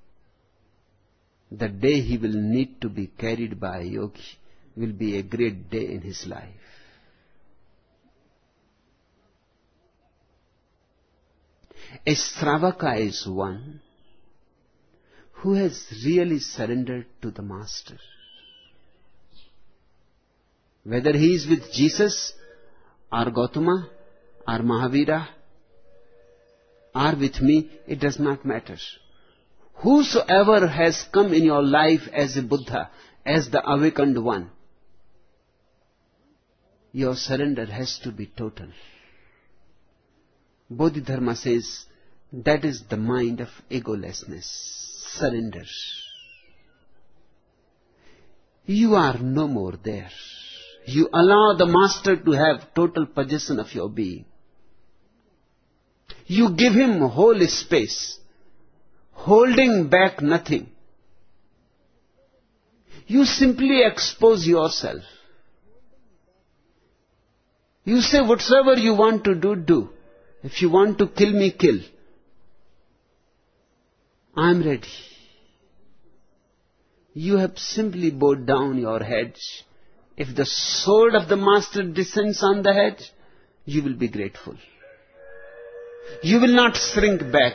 The day he will need to be carried by a yogi will be a great day in his life. A Sravaka is one who has really surrendered to the Master. Whether he is with Jesus or Gautama or Mahavira or with me, it does not matter. Whosoever has come in your life as a Buddha, as the awakened one, your surrender has to be total. Bodhidharma says that is the mind of egolessness, surrender. You are no more there. You allow the master to have total possession of your being. You give him whole space, holding back nothing. You simply expose yourself. You say, whatsoever you want to do, do. If you want to kill me, kill. I am ready. You have simply bowed down your head. If the sword of the master descends on the head, you will be grateful. You will not shrink back.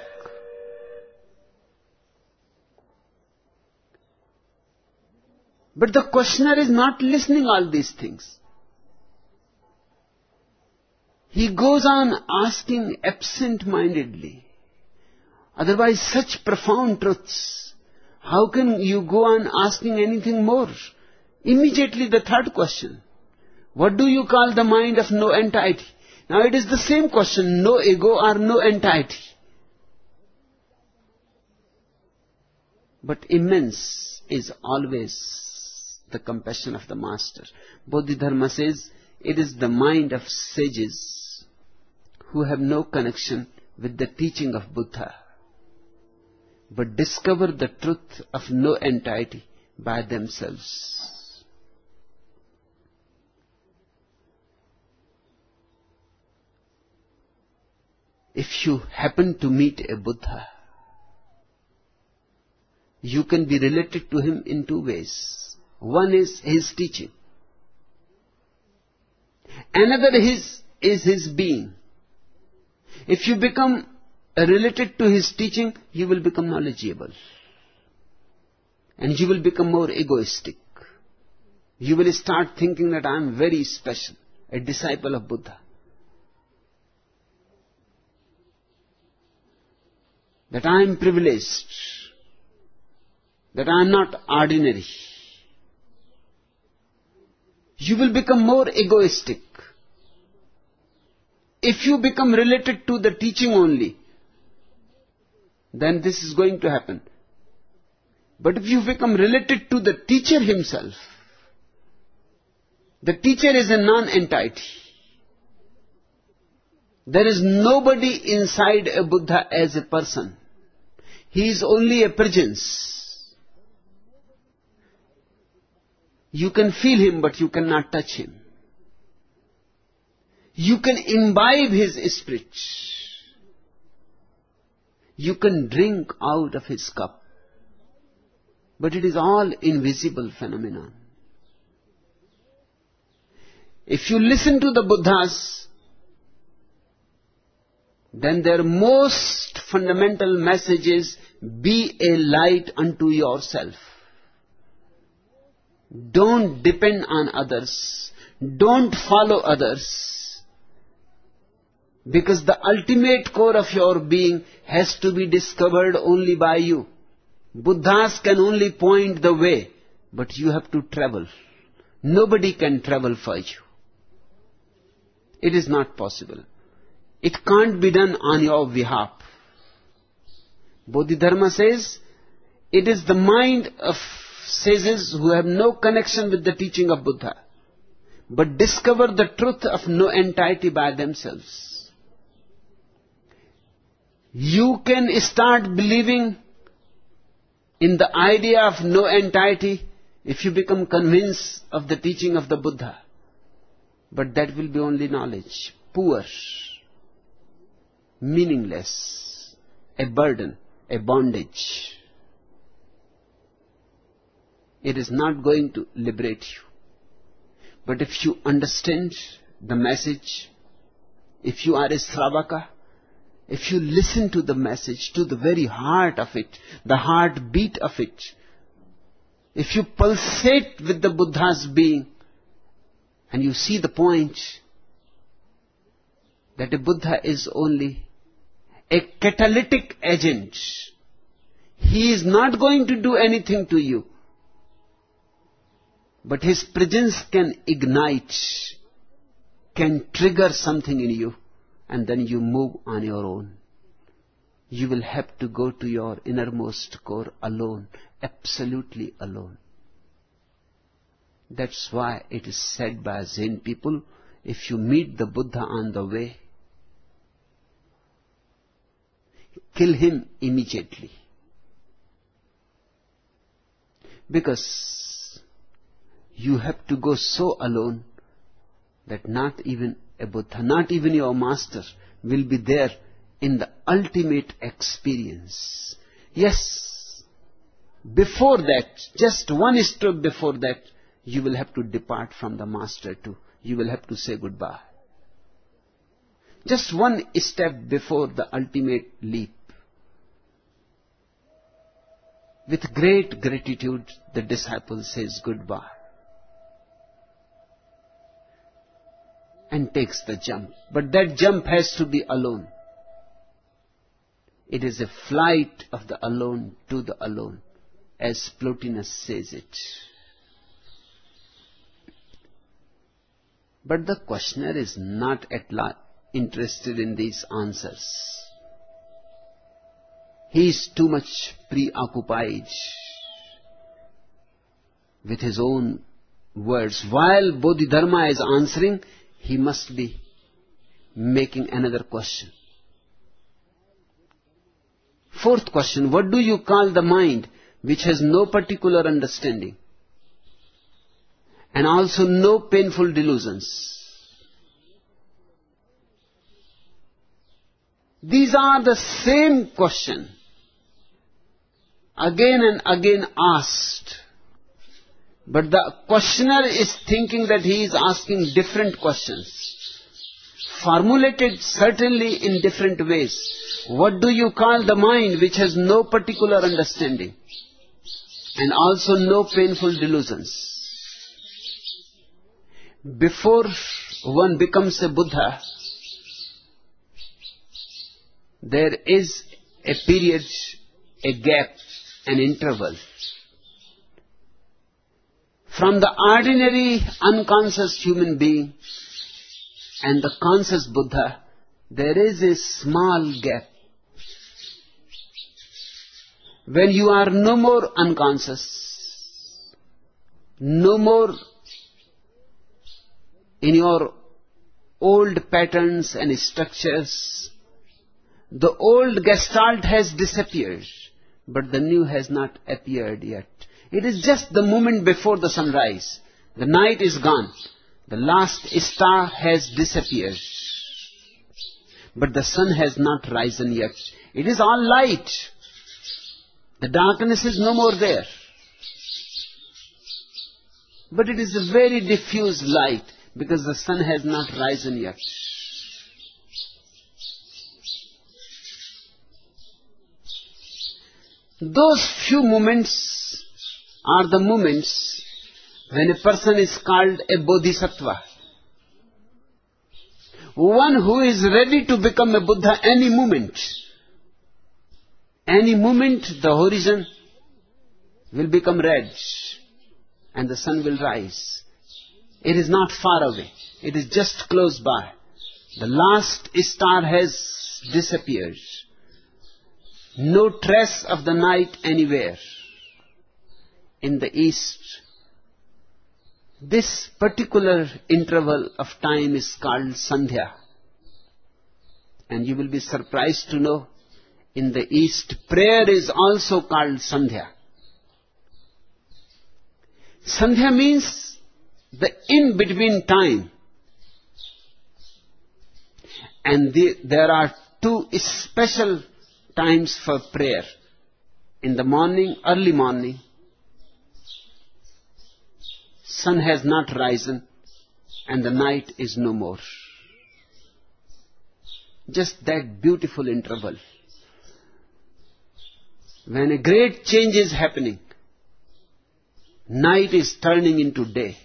But the questioner is not listening all these things. He goes on asking absent-mindedly. Otherwise, such profound truths, how can you go on asking anything more? Immediately the third question. What do you call the mind of no entity? Now it is the same question, no ego or no entity. But immense is always the compassion of the master. Bodhidharma says, it is the mind of sages who have no connection with the teaching of Buddha, but discover the truth of no entity by themselves. If you happen to meet a Buddha, you can be related to him in two ways. One is his teaching. Another is, is his being. If you become related to his teaching, you will become knowledgeable. And you will become more egoistic. You will start thinking that I am very special, a disciple of Buddha. That I am privileged. That I am not ordinary. You will become more egoistic. If you become related to the teaching only, then this is going to happen. But if you become related to the teacher himself, the teacher is a non-entity. There is nobody inside a Buddha as a person. He is only a presence. You can feel him, but you cannot touch him. You can imbibe his spirit. You can drink out of his cup. But it is all invisible phenomenon. If you listen to the Buddhas, then their most fundamental message is, be a light unto yourself. Don't depend on others. Don't follow others. Because the ultimate core of your being has to be discovered only by you. Buddhas can only point the way, but you have to travel. Nobody can travel for you. It is not possible. It can't be done on your behalf. Bodhidharma says, it is the mind of sages who have no connection with the teaching of Buddha, but discover the truth of no entity by themselves. You can start believing in the idea of no entity if you become convinced of the teaching of the Buddha. But that will be only knowledge, poor, meaningless, a burden, a bondage. It is not going to liberate you. But if you understand the message, if you are a Sravaka, if you listen to the message, to the very heart of it, the heartbeat of it, if you pulsate with the Buddha's being, and you see the point that a Buddha is only a catalytic agent. He is not going to do anything to you. But his presence can ignite, can trigger something in you, and then you move on your own. You will have to go to your innermost core alone, absolutely alone. That's why it is said by Zen people, if you meet the Buddha on the way, kill him immediately. Because you have to go so alone that not even a Buddha, not even your master will be there in the ultimate experience. Yes, before that, just one step before that, you will have to depart from the master too. You will have to say goodbye. Just one step before the ultimate leap. With great gratitude, the disciple says goodbye and takes the jump. But that jump has to be alone. It is a flight of the alone to the alone, as Plotinus says it. But the questioner is not at all interested in these answers. He is too much preoccupied with his own words. While Bodhidharma is answering, he must be making another question. Fourth question, what do you call the mind which has no particular understanding and also no painful delusions? These are the same question, again and again asked. But the questioner is thinking that he is asking different questions, formulated certainly in different ways. What do you call the mind which has no particular understanding and also no painful delusions? Before one becomes a Buddha, there is a period, a gap, an interval. From the ordinary unconscious human being and the conscious Buddha, there is a small gap. When you are no more unconscious, no more in your old patterns and structures, the old gestalt has disappeared, but the new has not appeared yet. It is just the moment before the sunrise. The night is gone. The last star has disappeared, but the sun has not risen yet. It is all light. The darkness is no more there. But it is a very diffuse light because the sun has not risen yet. Those few moments are the moments when a person is called a bodhisattva. One who is ready to become a Buddha any moment. Any moment the horizon will become red and the sun will rise. It is not far away. It is just close by. The last star has disappeared. No trace of the night anywhere. In the east, this particular interval of time is called Sandhya. And you will be surprised to know, in the east, prayer is also called Sandhya. Sandhya means the in-between time. And the, there are two special times for prayer. In the morning, early morning, sun has not risen and the night is no more. Just that beautiful interval. When a great change is happening, night is turning into day.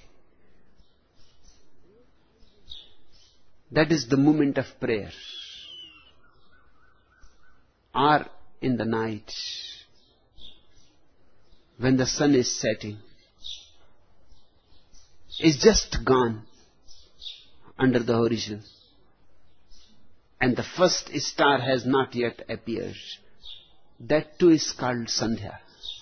That is the moment of prayer. Or in the night, when the sun is setting, is just gone under the horizon. And the first star has not yet appeared. That too is called Sandhya.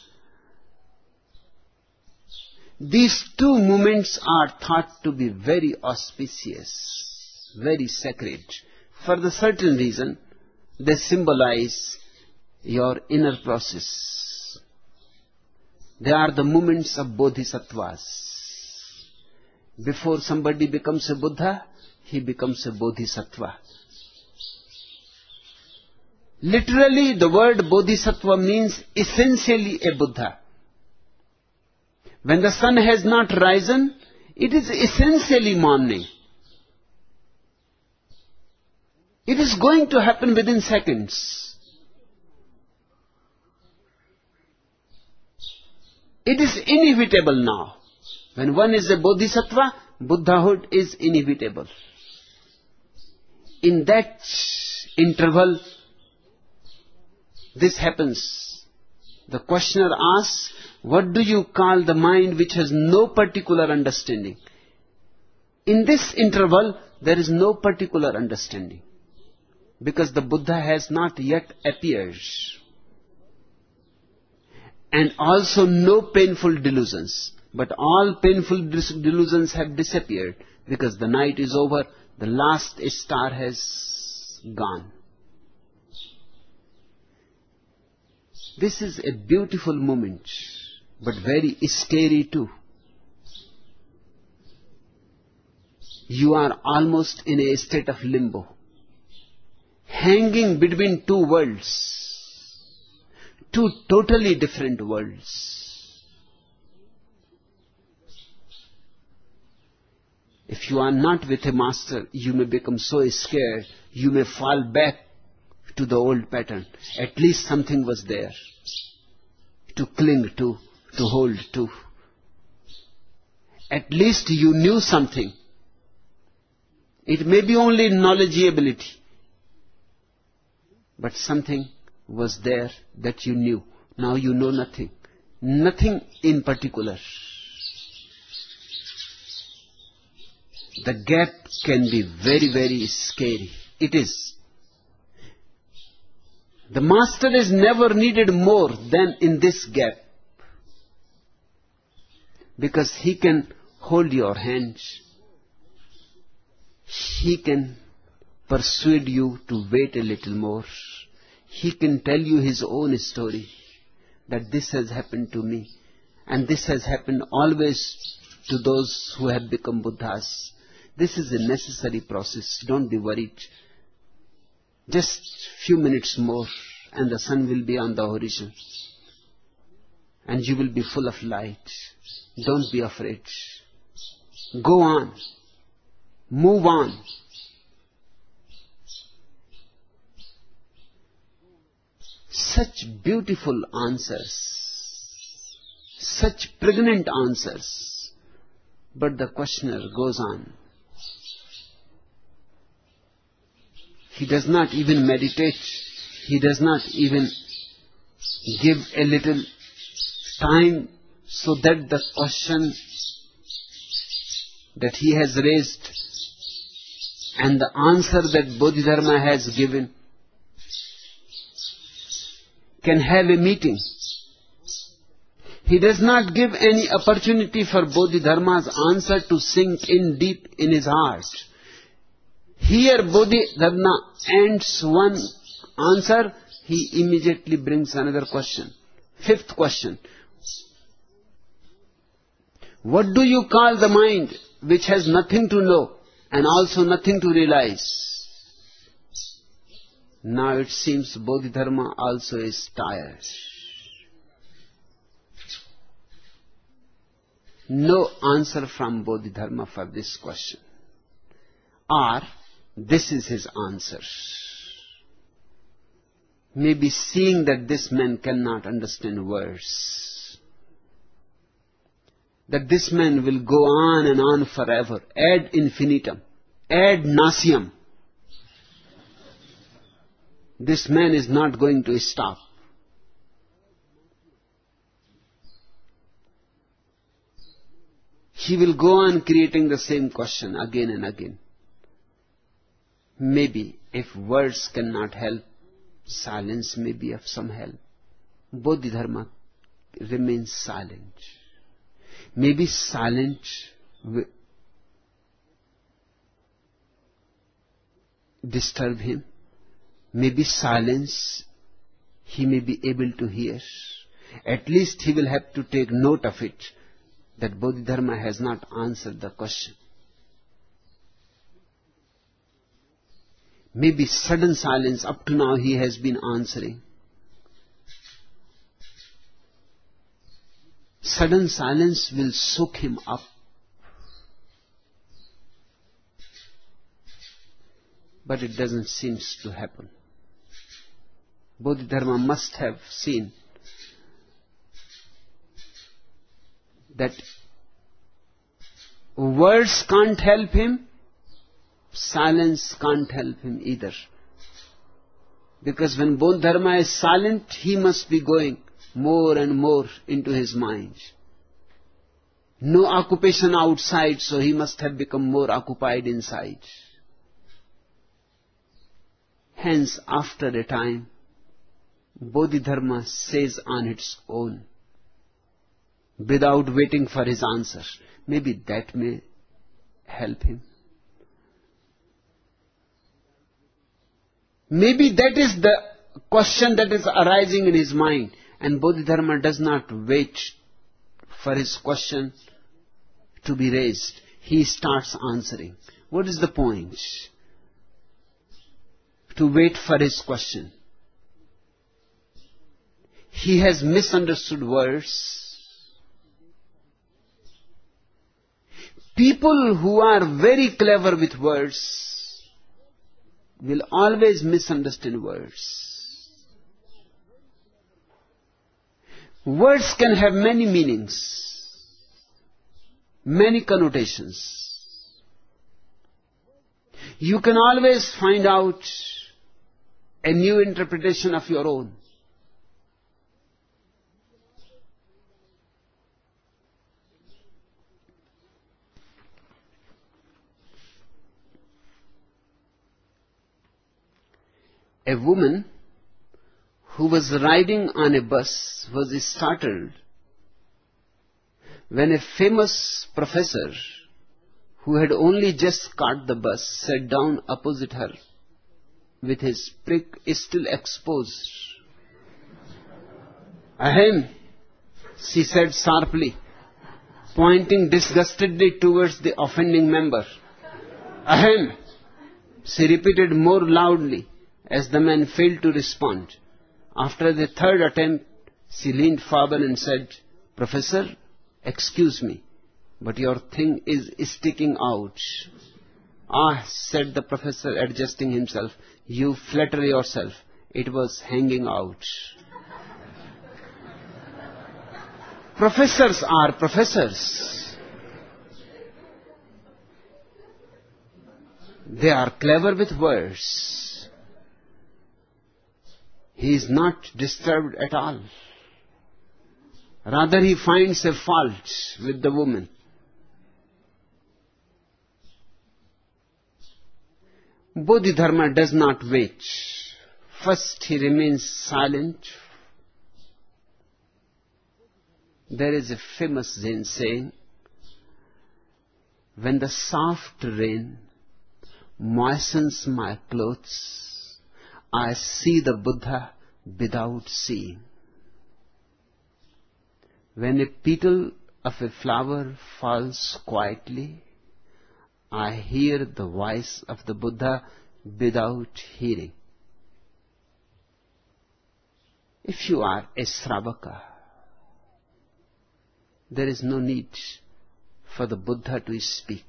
These two moments are thought to be very auspicious, very sacred. For the certain reason, they symbolize your inner process. They are the moments of bodhisattvas. Before somebody becomes a Buddha, he becomes a bodhisattva. Literally, the word bodhisattva means essentially a Buddha. When the sun has not risen, it is essentially morning. It is going to happen within seconds. It is inevitable now. When one is a bodhisattva, Buddhahood is inevitable. In that interval, this happens. The questioner asks, what do you call the mind which has no particular understanding? In this interval, there is no particular understanding. Because the Buddha has not yet appeared. And also no painful delusions. But all painful delusions have disappeared. Because the night is over, the last star has gone. This is a beautiful moment, but very scary too. You are almost in a state of limbo, hanging between two worlds, two totally different worlds. If you are not with a master, you may become so scared, you may fall back to the old pattern. At least something was there to cling to, to hold to. At least you knew something. It may be only knowledgeability, but something was there that you knew. Now you know nothing. Nothing in particular. The gap can be very, very scary. It is. The master is never needed more than in this gap. Because he can hold your hands. He can persuade you to wait a little more. He can tell you his own story. That this has happened to me. And this has happened always to those who have become Buddhas. This is a necessary process. Don't be worried. Just few minutes more and the sun will be on the horizon. And you will be full of light. Don't be afraid. Go on. Move on. Such beautiful answers. Such pregnant answers. But the questioner goes on. He does not even meditate. He does not even give a little time so that the question that he has raised and the answer that Bodhidharma has given can have a meeting. He does not give any opportunity for Bodhidharma's answer to sink in deep in his heart. Here Bodhidharma ends one answer, he immediately brings another question. Fifth question. What do you call the mind which has nothing to know and also nothing to realize? Now it seems Bodhidharma also is tired. No answer from Bodhidharma for this question. Or, this is his answer. Maybe seeing that this man cannot understand words, that this man will go on and on forever, ad infinitum, ad nauseam. This man is not going to stop. he will go on creating the same question again and again. Maybe if words cannot help, silence may be of some help. Bodhidharma remains silent. Maybe silent will disturb him. Maybe silence he may be able to hear. At least he will have to take note of it, that Bodhidharma has not answered the question. Maybe sudden silence, up to now he has been answering. Sudden silence will soak him up. But it doesn't seem to happen. Bodhidharma must have seen that words can't help him, silence can't help him either. Because when Bodhidharma is silent, he must be going more and more into his mind. No occupation outside, so he must have become more occupied inside. Hence, after a time, Bodhidharma says on its own, without waiting for his answer. Maybe that may help him. Maybe that is the question that is arising in his mind, and Bodhidharma does not wait for his question to be raised. He starts answering. What is the point? To wait for his question. He has misunderstood words. People who are very clever with words will always misunderstand words. Words can have many meanings, many connotations. You can always find out a new interpretation of your own. A woman who was riding on a bus was startled when a famous professor who had only just caught the bus sat down opposite her with his prick still exposed. "Ahem," she said sharply, pointing disgustedly towards the offending member. "Ahem," she repeated more loudly, as the man failed to respond. After the third attempt, she leaned forward and said, "Professor, excuse me, but your thing is sticking out." "Ah," said the professor, adjusting himself, "you flatter yourself. It was hanging out." Professors are professors. They are clever with words. He is not disturbed at all. Rather, he finds a fault with the woman. Bodhidharma does not wait. First, he remains silent. There is a famous Zen saying, "When the soft rain moistens my clothes, I see the Buddha without seeing. When a petal of a flower falls quietly, I hear the voice of the Buddha without hearing." If you are a Sravaka, there is no need for the Buddha to speak.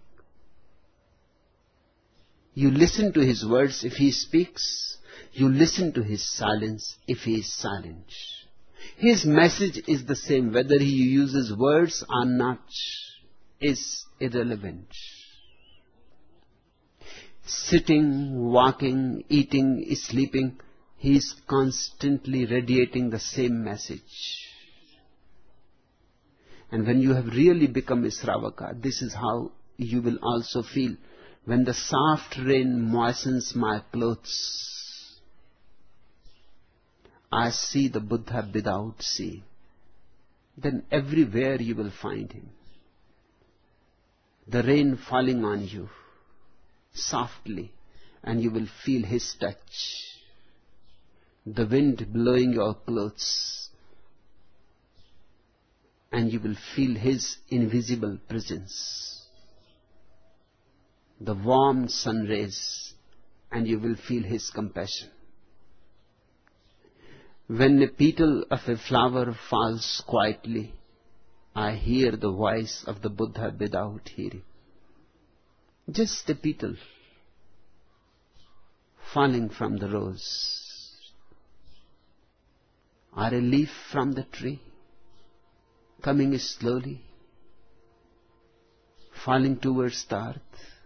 You listen to his words if he speaks. You listen to his silence if he is silent. His message is the same, whether he uses words or not is irrelevant. Sitting, walking, eating, sleeping, he is constantly radiating the same message. And when you have really become a Sravaka, this is how you will also feel. When the soft rain moistens my clothes, I see the Buddha without seeing. Then everywhere you will find him. The rain falling on you softly, and you will feel his touch. The wind blowing your clothes, and you will feel his invisible presence. The warm sun rays, and you will feel his compassion. When a petal of a flower falls quietly, I hear the voice of the Buddha without hearing. Just a petal falling from the rose, or a leaf from the tree, coming slowly, falling towards the earth.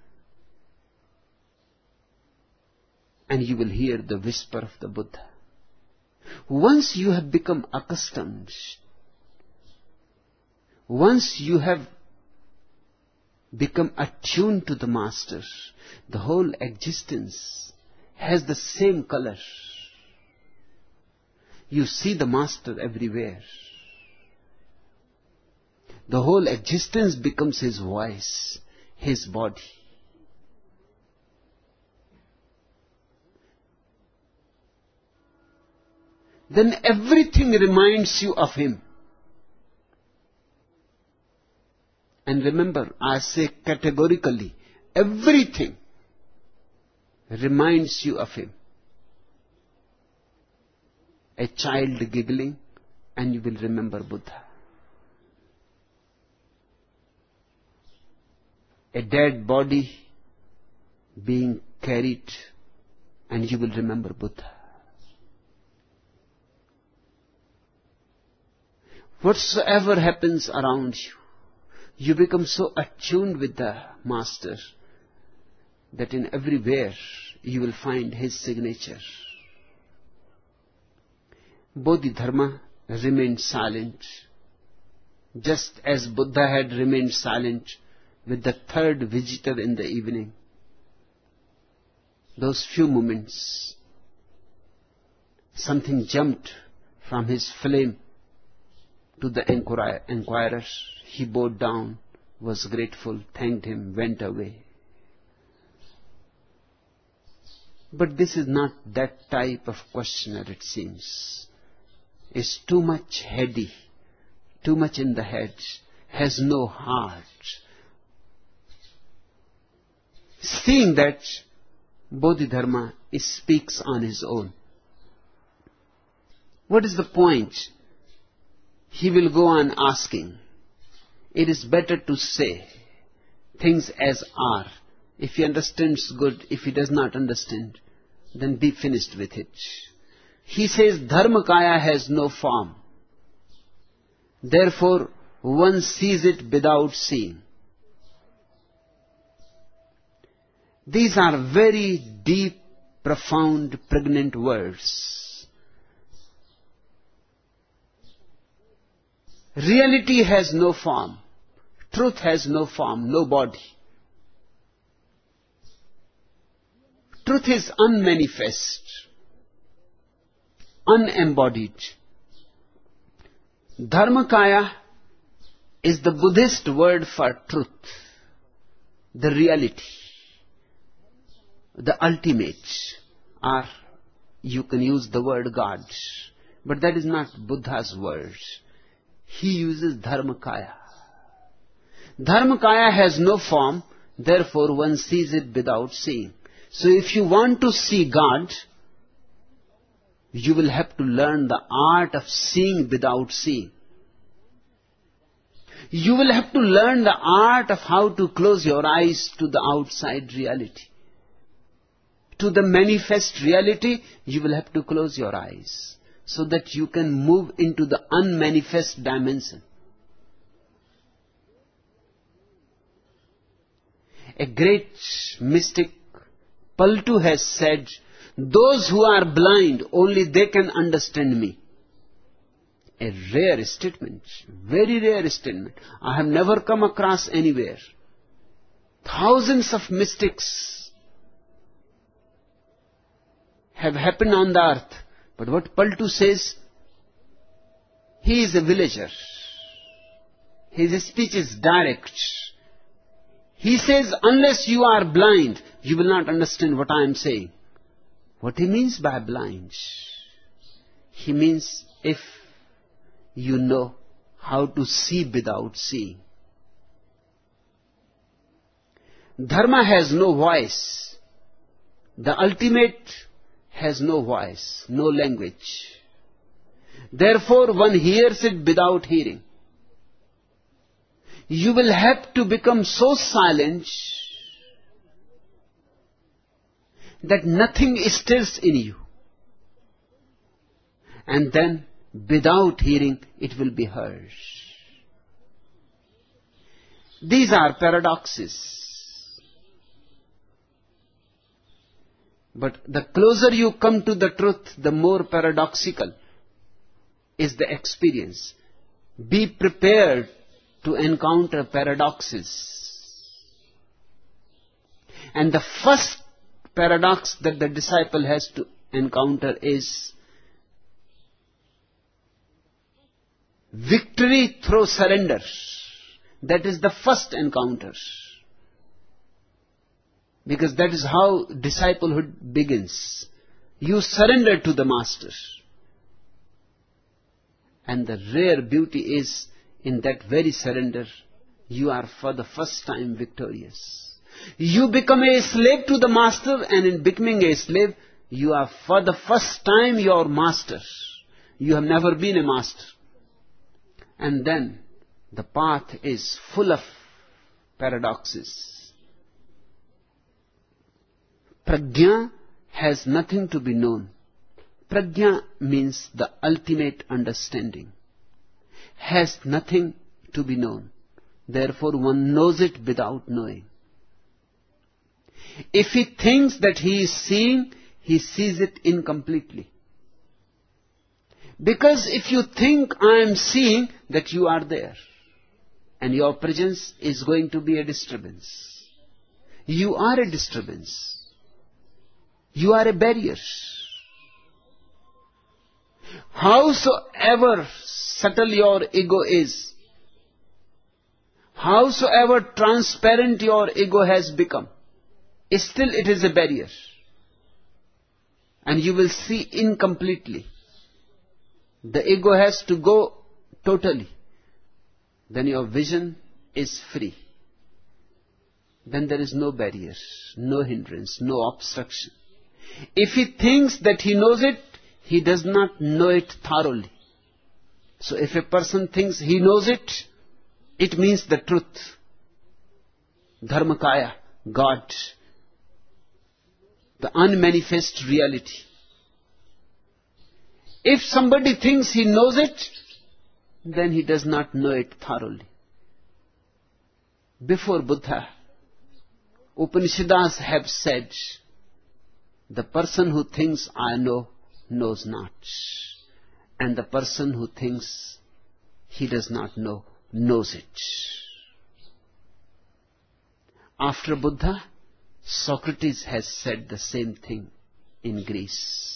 And you will hear the whisper of the Buddha. Once you have become accustomed, once you have become attuned to the Master, the whole existence has the same color. You see the Master everywhere. The whole existence becomes his voice, his body. Then everything reminds you of him. And remember, I say categorically, everything reminds you of him. A child giggling, and you will remember Buddha. A dead body being carried, and you will remember Buddha. Whatsoever happens around you, you become so attuned with the Master that in everywhere you will find his signature. Bodhidharma remained silent, just as Buddha had remained silent with the third visitor in the evening. Those few moments, something jumped from his flame to the inquirer. He bowed down, was grateful, thanked him, went away. But this is not that type of questioner, it seems. It's too much heady, too much in the head, has no heart. Seeing that, Bodhidharma speaks on his own. What is the point? He will go on asking. It is better to say things as are. If he understands, good. If he does not understand, then be finished with it. He says, Dharmakaya has no form. Therefore, one sees it without seeing. These are very deep, profound, pregnant words. Reality has no form. Truth has no form, no body. Truth is unmanifest, unembodied. Dharmakaya is the Buddhist word for truth, the reality, the ultimate, or you can use the word God, but that is not Buddha's word. He uses Dharmakaya. Dharmakaya has no form, therefore one sees it without seeing. So if you want to see God, you will have to learn the art of seeing without seeing. You will have to learn the art of how to close your eyes to the outside reality. To the manifest reality, you will have to close your eyes so that you can move into the unmanifest dimension. A great mystic, Paltu, has said, those who are blind, only they can understand me. a rare statement, very rare statement. I have never come across anywhere. Thousands of mystics have happened on the earth. But what Paltu says, he is a villager. His speech is direct. He says, unless you are blind, you will not understand what I am saying. What he means by blind? He means if you know how to see without seeing. Dharma has no voice. The ultimate has no voice, no language. Therefore, one hears it without hearing. You will have to become so silent that nothing stirs in you. And then, without hearing, it will be heard. These are paradoxes. But the closer you come to the truth, the more paradoxical is the experience. Be prepared to encounter paradoxes. And the first paradox that the disciple has to encounter is victory through surrender. That is the first encounter. Because that is how disciplehood begins. You surrender to the Master. And the rare beauty is, in that very surrender, you are for the first time victorious. You become a slave to the Master, and in becoming a slave, you are for the first time your master. You have never been a master. And then, the path is full of paradoxes. Prajna has nothing to be known. Prajna means the ultimate understanding. Has nothing to be known. Therefore, one knows it without knowing. If he thinks that he is seeing, he sees it incompletely. Because if you think I am seeing, that you are there. And your presence is going to be a disturbance. You are a disturbance. You are a barrier. Howsoever subtle your ego is, howsoever transparent your ego has become, still it is a barrier. And you will see incompletely. The ego has to go totally. Then your vision is free. Then there is no barrier, no hindrance, no obstruction. If he thinks that he knows it, he does not know it thoroughly. So if a person thinks he knows it, it means the truth. Dharmakaya, God, the unmanifest reality. If somebody thinks he knows it, then he does not know it thoroughly. Before Buddha, Upanishads have said, the person who thinks I know, knows not. And the person who thinks he does not know, knows it. After Buddha, Socrates has said the same thing in Greece.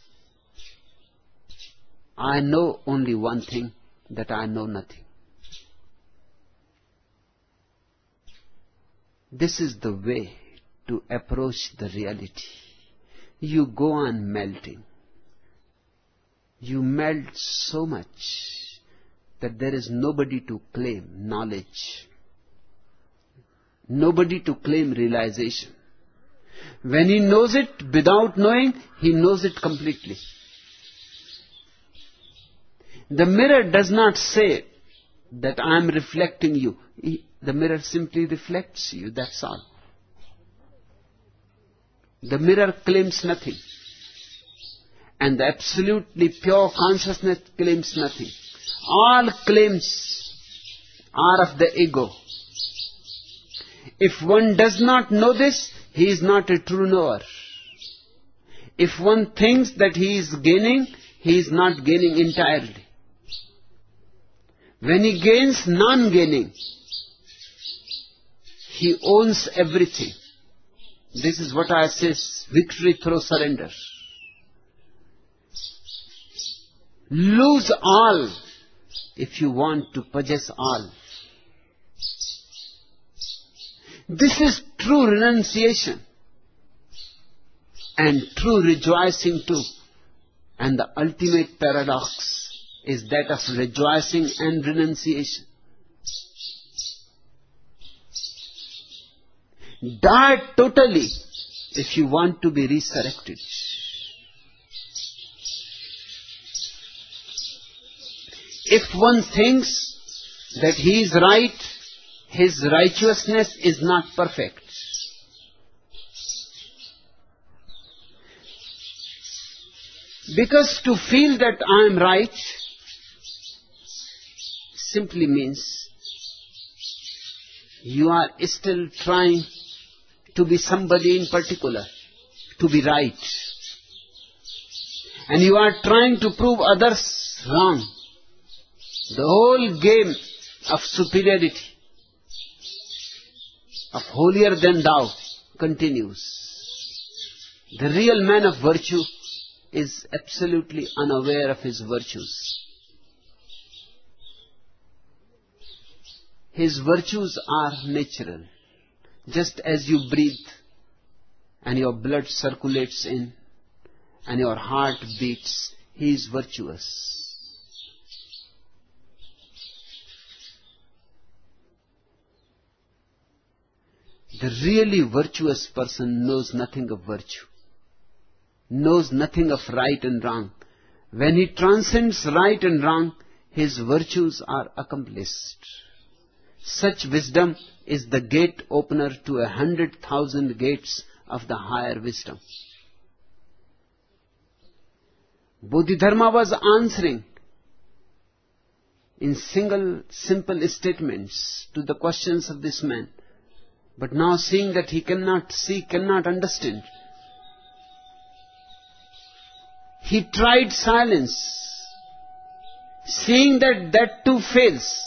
I know only one thing, that I know nothing. This is the way to approach the reality. You go on melting. You melt so much that there is nobody to claim knowledge, nobody to claim realization. When he knows it without knowing, he knows it completely. The mirror does not say that I am reflecting you. The mirror simply reflects you, that's all. The mirror claims nothing. And the absolutely pure consciousness claims nothing. All claims are of the ego. If one does not know this, he is not a true knower. If one thinks that he is gaining, he is not gaining entirely. When he gains non-gaining, he owns everything. This is what I say, victory through surrender. Lose all if you want to possess all. This is true renunciation and true rejoicing too. And the ultimate paradox is that of rejoicing and renunciation. Die totally if you want to be resurrected. If one thinks that he is right, his righteousness is not perfect. Because to feel that I am right simply means you are still trying to be somebody in particular, to be right. And you are trying to prove others wrong. The whole game of superiority, of holier than thou, continues. The real man of virtue is absolutely unaware of his virtues. His virtues are natural. Just as you breathe and your blood circulates in and your heart beats, he is virtuous. The really virtuous person knows nothing of virtue, knows nothing of right and wrong. When he transcends right and wrong, his virtues are accomplished. Such wisdom is the gate opener to a hundred thousand gates of the higher wisdom. Bodhidharma was answering in single, simple statements to the questions of this man. But now seeing that he cannot see, cannot understand, he tried silence. Seeing that that too fails,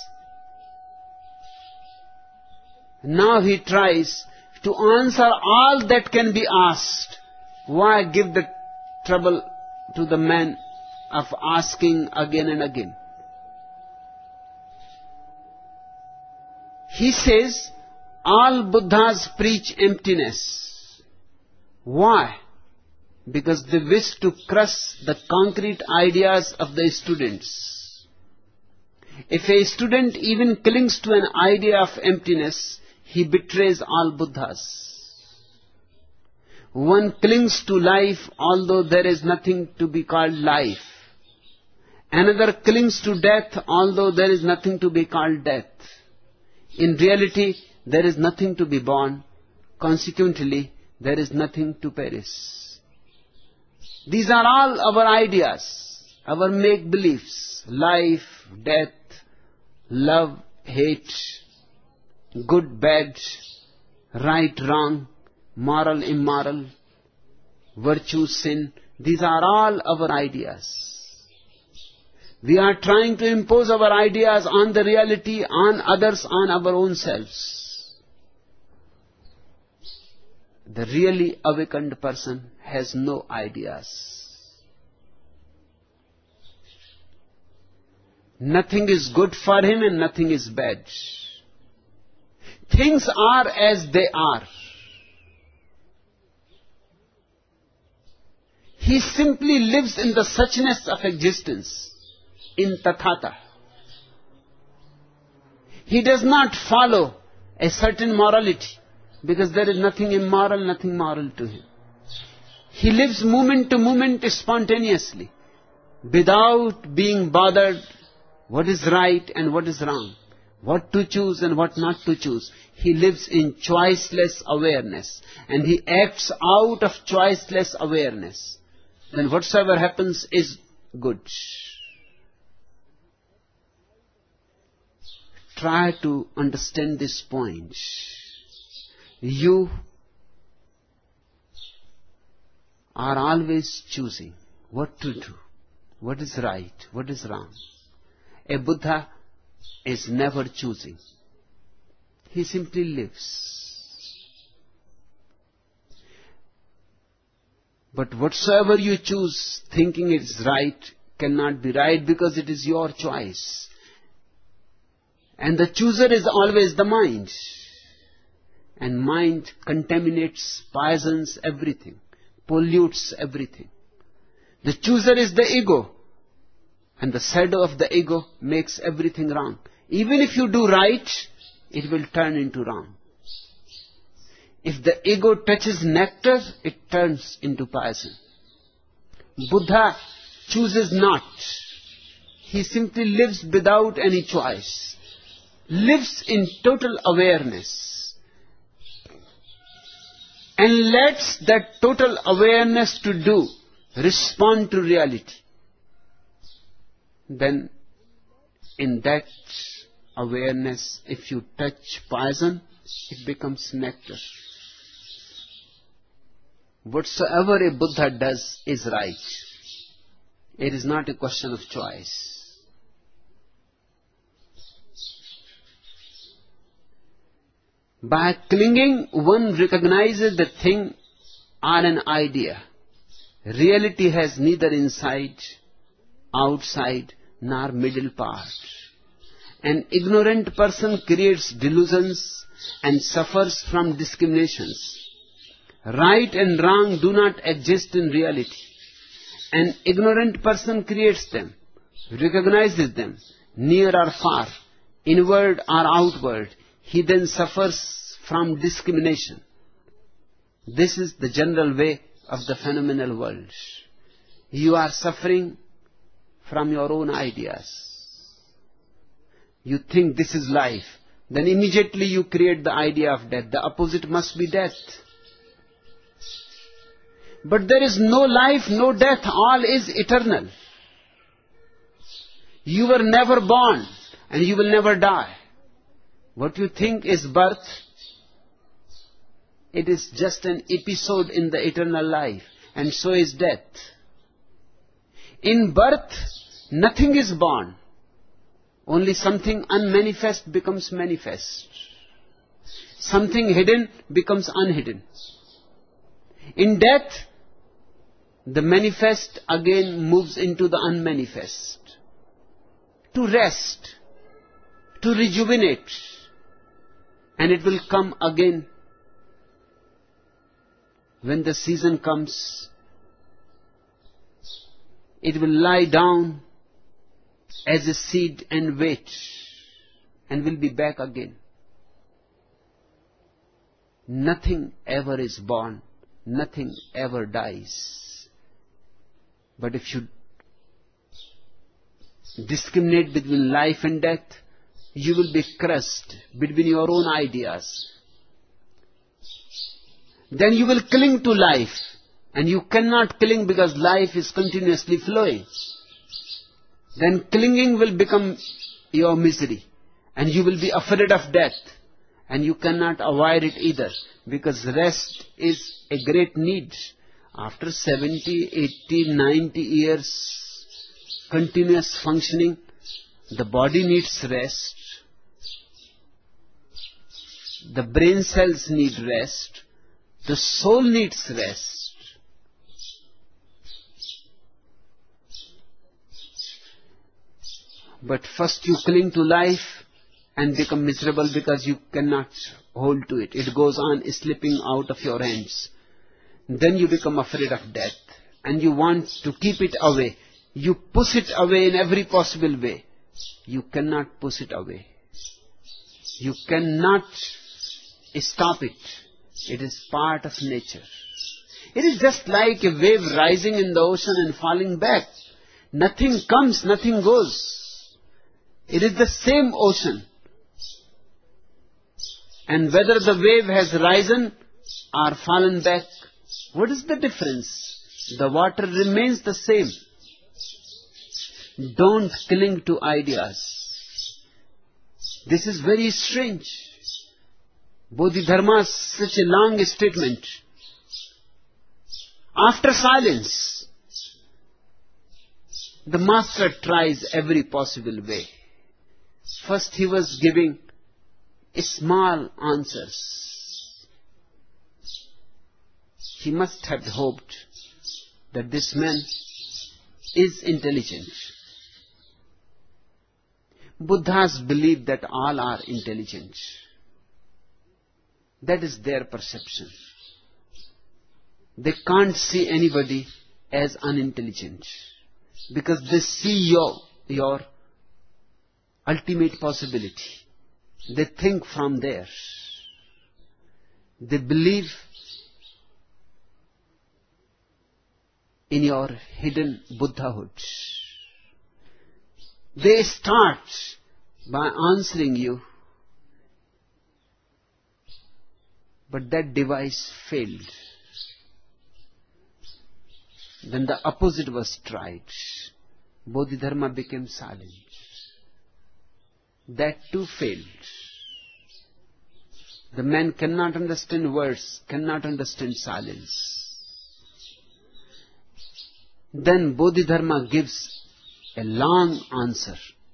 now he tries to answer all that can be asked. Why give the trouble to the man of asking again and again? He says, all Buddhas preach emptiness. Why? Because they wish to crush the concrete ideas of the students. If a student even clings to an idea of emptiness, he betrays all Buddhas. One clings to life although there is nothing to be called life. Another clings to death although there is nothing to be called death. In reality, there is nothing to be born. Consequently, there is nothing to perish. These are all our ideas, our make-beliefs: life, death, love, hate, good, bad, right, wrong, moral, immoral, virtue, sin. These are all our ideas. We are trying to impose our ideas on the reality, on others, on our own selves. The really awakened person has no ideas. Nothing is good for him and nothing is bad. Things are as they are. He simply lives in the suchness of existence, in tathata. He does not follow a certain morality, because there is nothing immoral, nothing moral to him. He lives moment to moment spontaneously, without being bothered what is right and what is wrong, what to choose and what not to choose. He lives in choiceless awareness, and he acts out of choiceless awareness. Then whatsoever happens is good. Try to understand this point. You are always choosing what to do, what is right, what is wrong. A Buddha is never choosing. He simply lives. But whatsoever you choose, thinking it is right, cannot be right because it is your choice. And the chooser is always the mind. And mind contaminates, poisons everything, pollutes everything. The chooser is the ego. And the shadow of the ego makes everything wrong. Even if you do right, it will turn into wrong. If the ego touches nectar, it turns into poison. Buddha chooses not. He simply lives without any choice. Lives in total awareness. And lets that total awareness to do respond to reality. Then, in that awareness, if you touch poison, it becomes nectar. Whatsoever a Buddha does is right. It is not a question of choice. By clinging, one recognizes the thing or an idea. Reality has neither inside, outside, nor middle part. An ignorant person creates delusions and suffers from discriminations. Right and wrong do not exist in reality. An ignorant person creates them, recognizes them, near or far, inward or outward. He then suffers from discrimination. This is the general way of the phenomenal world. You are suffering from your own ideas. You think this is life. Then immediately you create the idea of death. The opposite must be death. But there is no life, no death. All is eternal. You were never born and you will never die. What you think is birth, it is just an episode in the eternal life. And so is death. In birth, nothing is born. Only something unmanifest becomes manifest. Something hidden becomes unhidden. In death, the manifest again moves into the unmanifest. To rest, to rejuvenate. And it will come again when the season comes. It will lie down as a seed and wait, and will be back again. Nothing ever is born, nothing ever dies. But if you discriminate between life and death, you will be crushed between your own ideas. Then you will cling to life, and you cannot cling because life is continuously flowing. Then clinging will become your misery, and you will be afraid of death, and you cannot avoid it either, because rest is a great need. After seventy, eighty, ninety years continuous functioning, the body needs rest, the brain cells need rest, the soul needs rest. But first you cling to life and become miserable because you cannot hold to it. It goes on slipping out of your hands. Then you become afraid of death and you want to keep it away. You push it away in every possible way. You cannot push it away. You cannot stop it. It is part of nature. It is just like a wave rising in the ocean and falling back. Nothing comes, nothing goes. It is the same ocean. And whether the wave has risen or fallen back, what is the difference? The water remains the same. Don't cling to ideas. This is very strange. Bodhidharma is such a long statement. After silence, the master tries every possible way. First he was giving small answers. He must have hoped that this man is intelligent. Buddhas believe that all are intelligent. That is their perception. They can't see anybody as unintelligent because they see your, your ultimate possibility. They think from there. They believe in your hidden Buddhahood. They start by answering you, but that device failed. Then the opposite was tried. Bodhidharma became silent. That too failed. The man cannot understand words, cannot understand silence. Then Bodhidharma gives a long answer.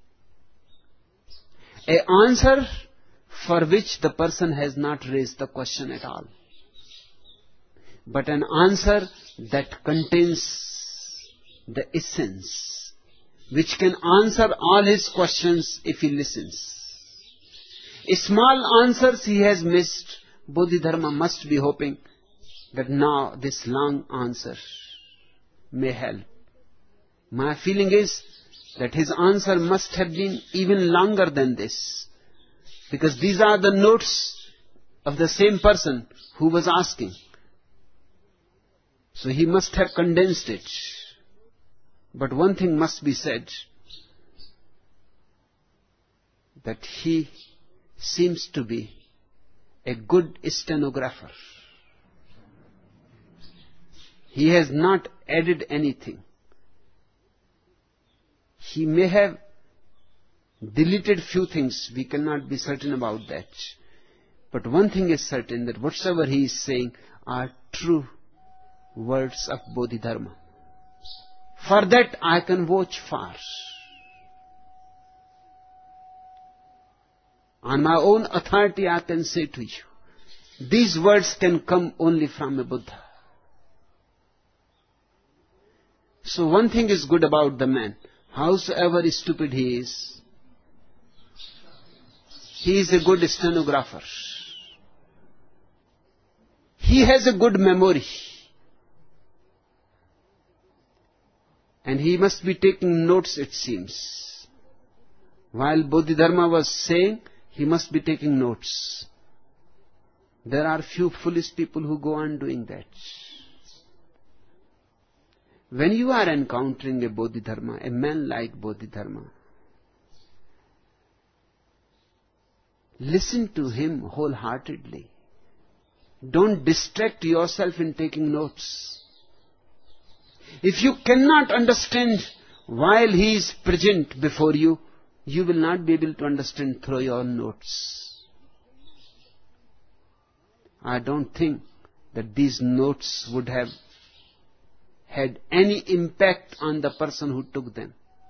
An answer for which the person has not raised the question at all. But an answer that contains the essence, which can answer all his questions if he listens. Small answers he has missed. Bodhidharma must be hoping that now this long answer may help. My feeling is that his answer must have been even longer than this, because these are the notes of the same person who was asking. So he must have condensed it. But one thing must be said, that he seems to be a good stenographer. He has not added anything. He may have deleted few things, we cannot be certain about that. But one thing is certain, that whatsoever he is saying are true words of Bodhidharma. For that I can vouch for. On my own authority I can say to you, these words can come only from a Buddha. So one thing is good about the man. Howsoever stupid he is, he is a good stenographer. He has a good memory. And he must be taking notes, it seems. While Bodhidharma was saying, he must be taking notes. There are few foolish people who go on doing that. When you are encountering a Bodhidharma, a man like Bodhidharma, listen to him wholeheartedly. Don't distract yourself in taking notes. If you cannot understand while he is present before you, you will not be able to understand through your notes. I don't think that these notes would have had any impact on the person who took them.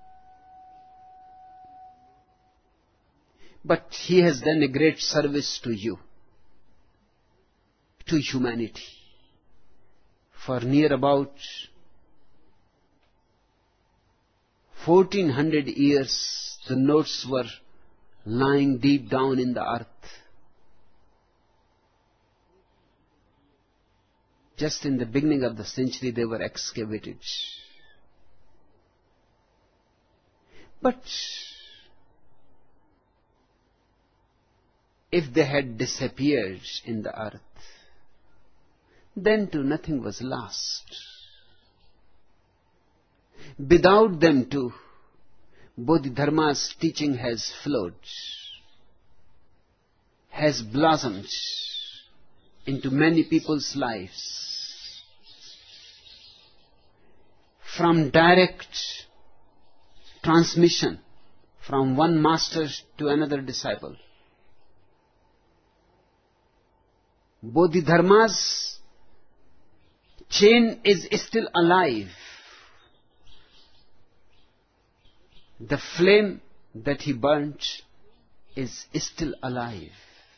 But he has done a great service to you, to humanity. For near about fourteen hundred years, the notes were lying deep down in the earth. Just in the beginning of the century, they were excavated. But if they had disappeared in the earth, then too nothing was lost. Without them too, Bodhidharma's teaching has flowed, has blossomed into many people's lives. From direct transmission from one master to another disciple. Bodhidharma's chain is still alive. The flame that he burnt is still alive.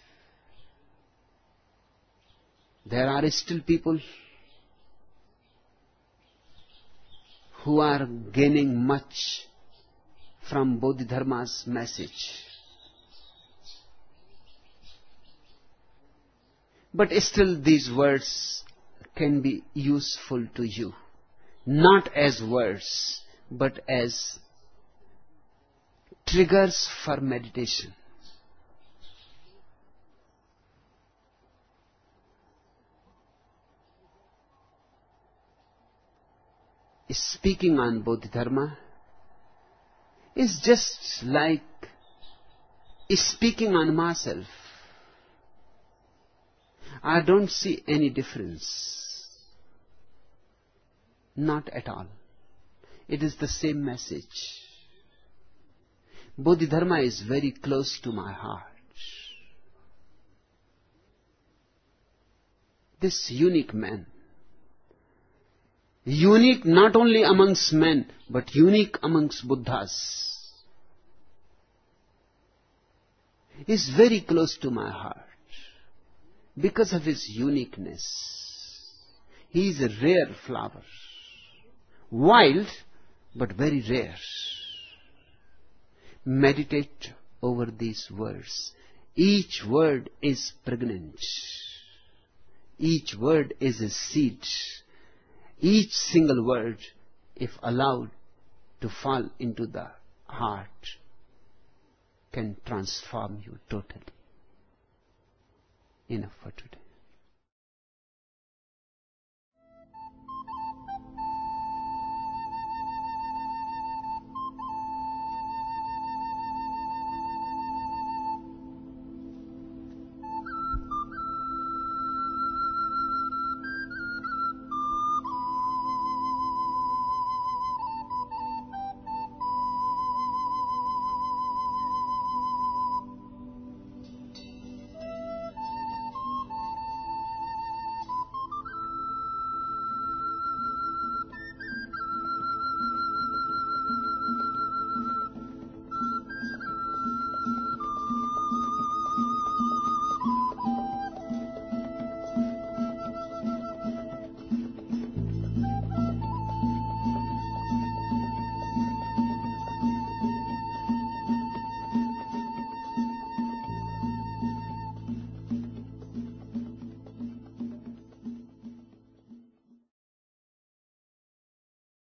There are still people who are gaining much from Bodhidharma's message. But still these words can be useful to you, not as words, but as triggers for meditation. Speaking on Bodhidharma is just like speaking on myself. I don't see any difference. Not at all. It is the same message. Bodhidharma is very close to my heart. This unique man, unique not only amongst men, but unique amongst Buddhas, is very close to my heart because of his uniqueness. He is a rare flower, wild but very rare. Meditate over these words. Each word is pregnant. Each word is a seed. Each single word, if allowed to fall into the heart, can transform you totally. Enough for today.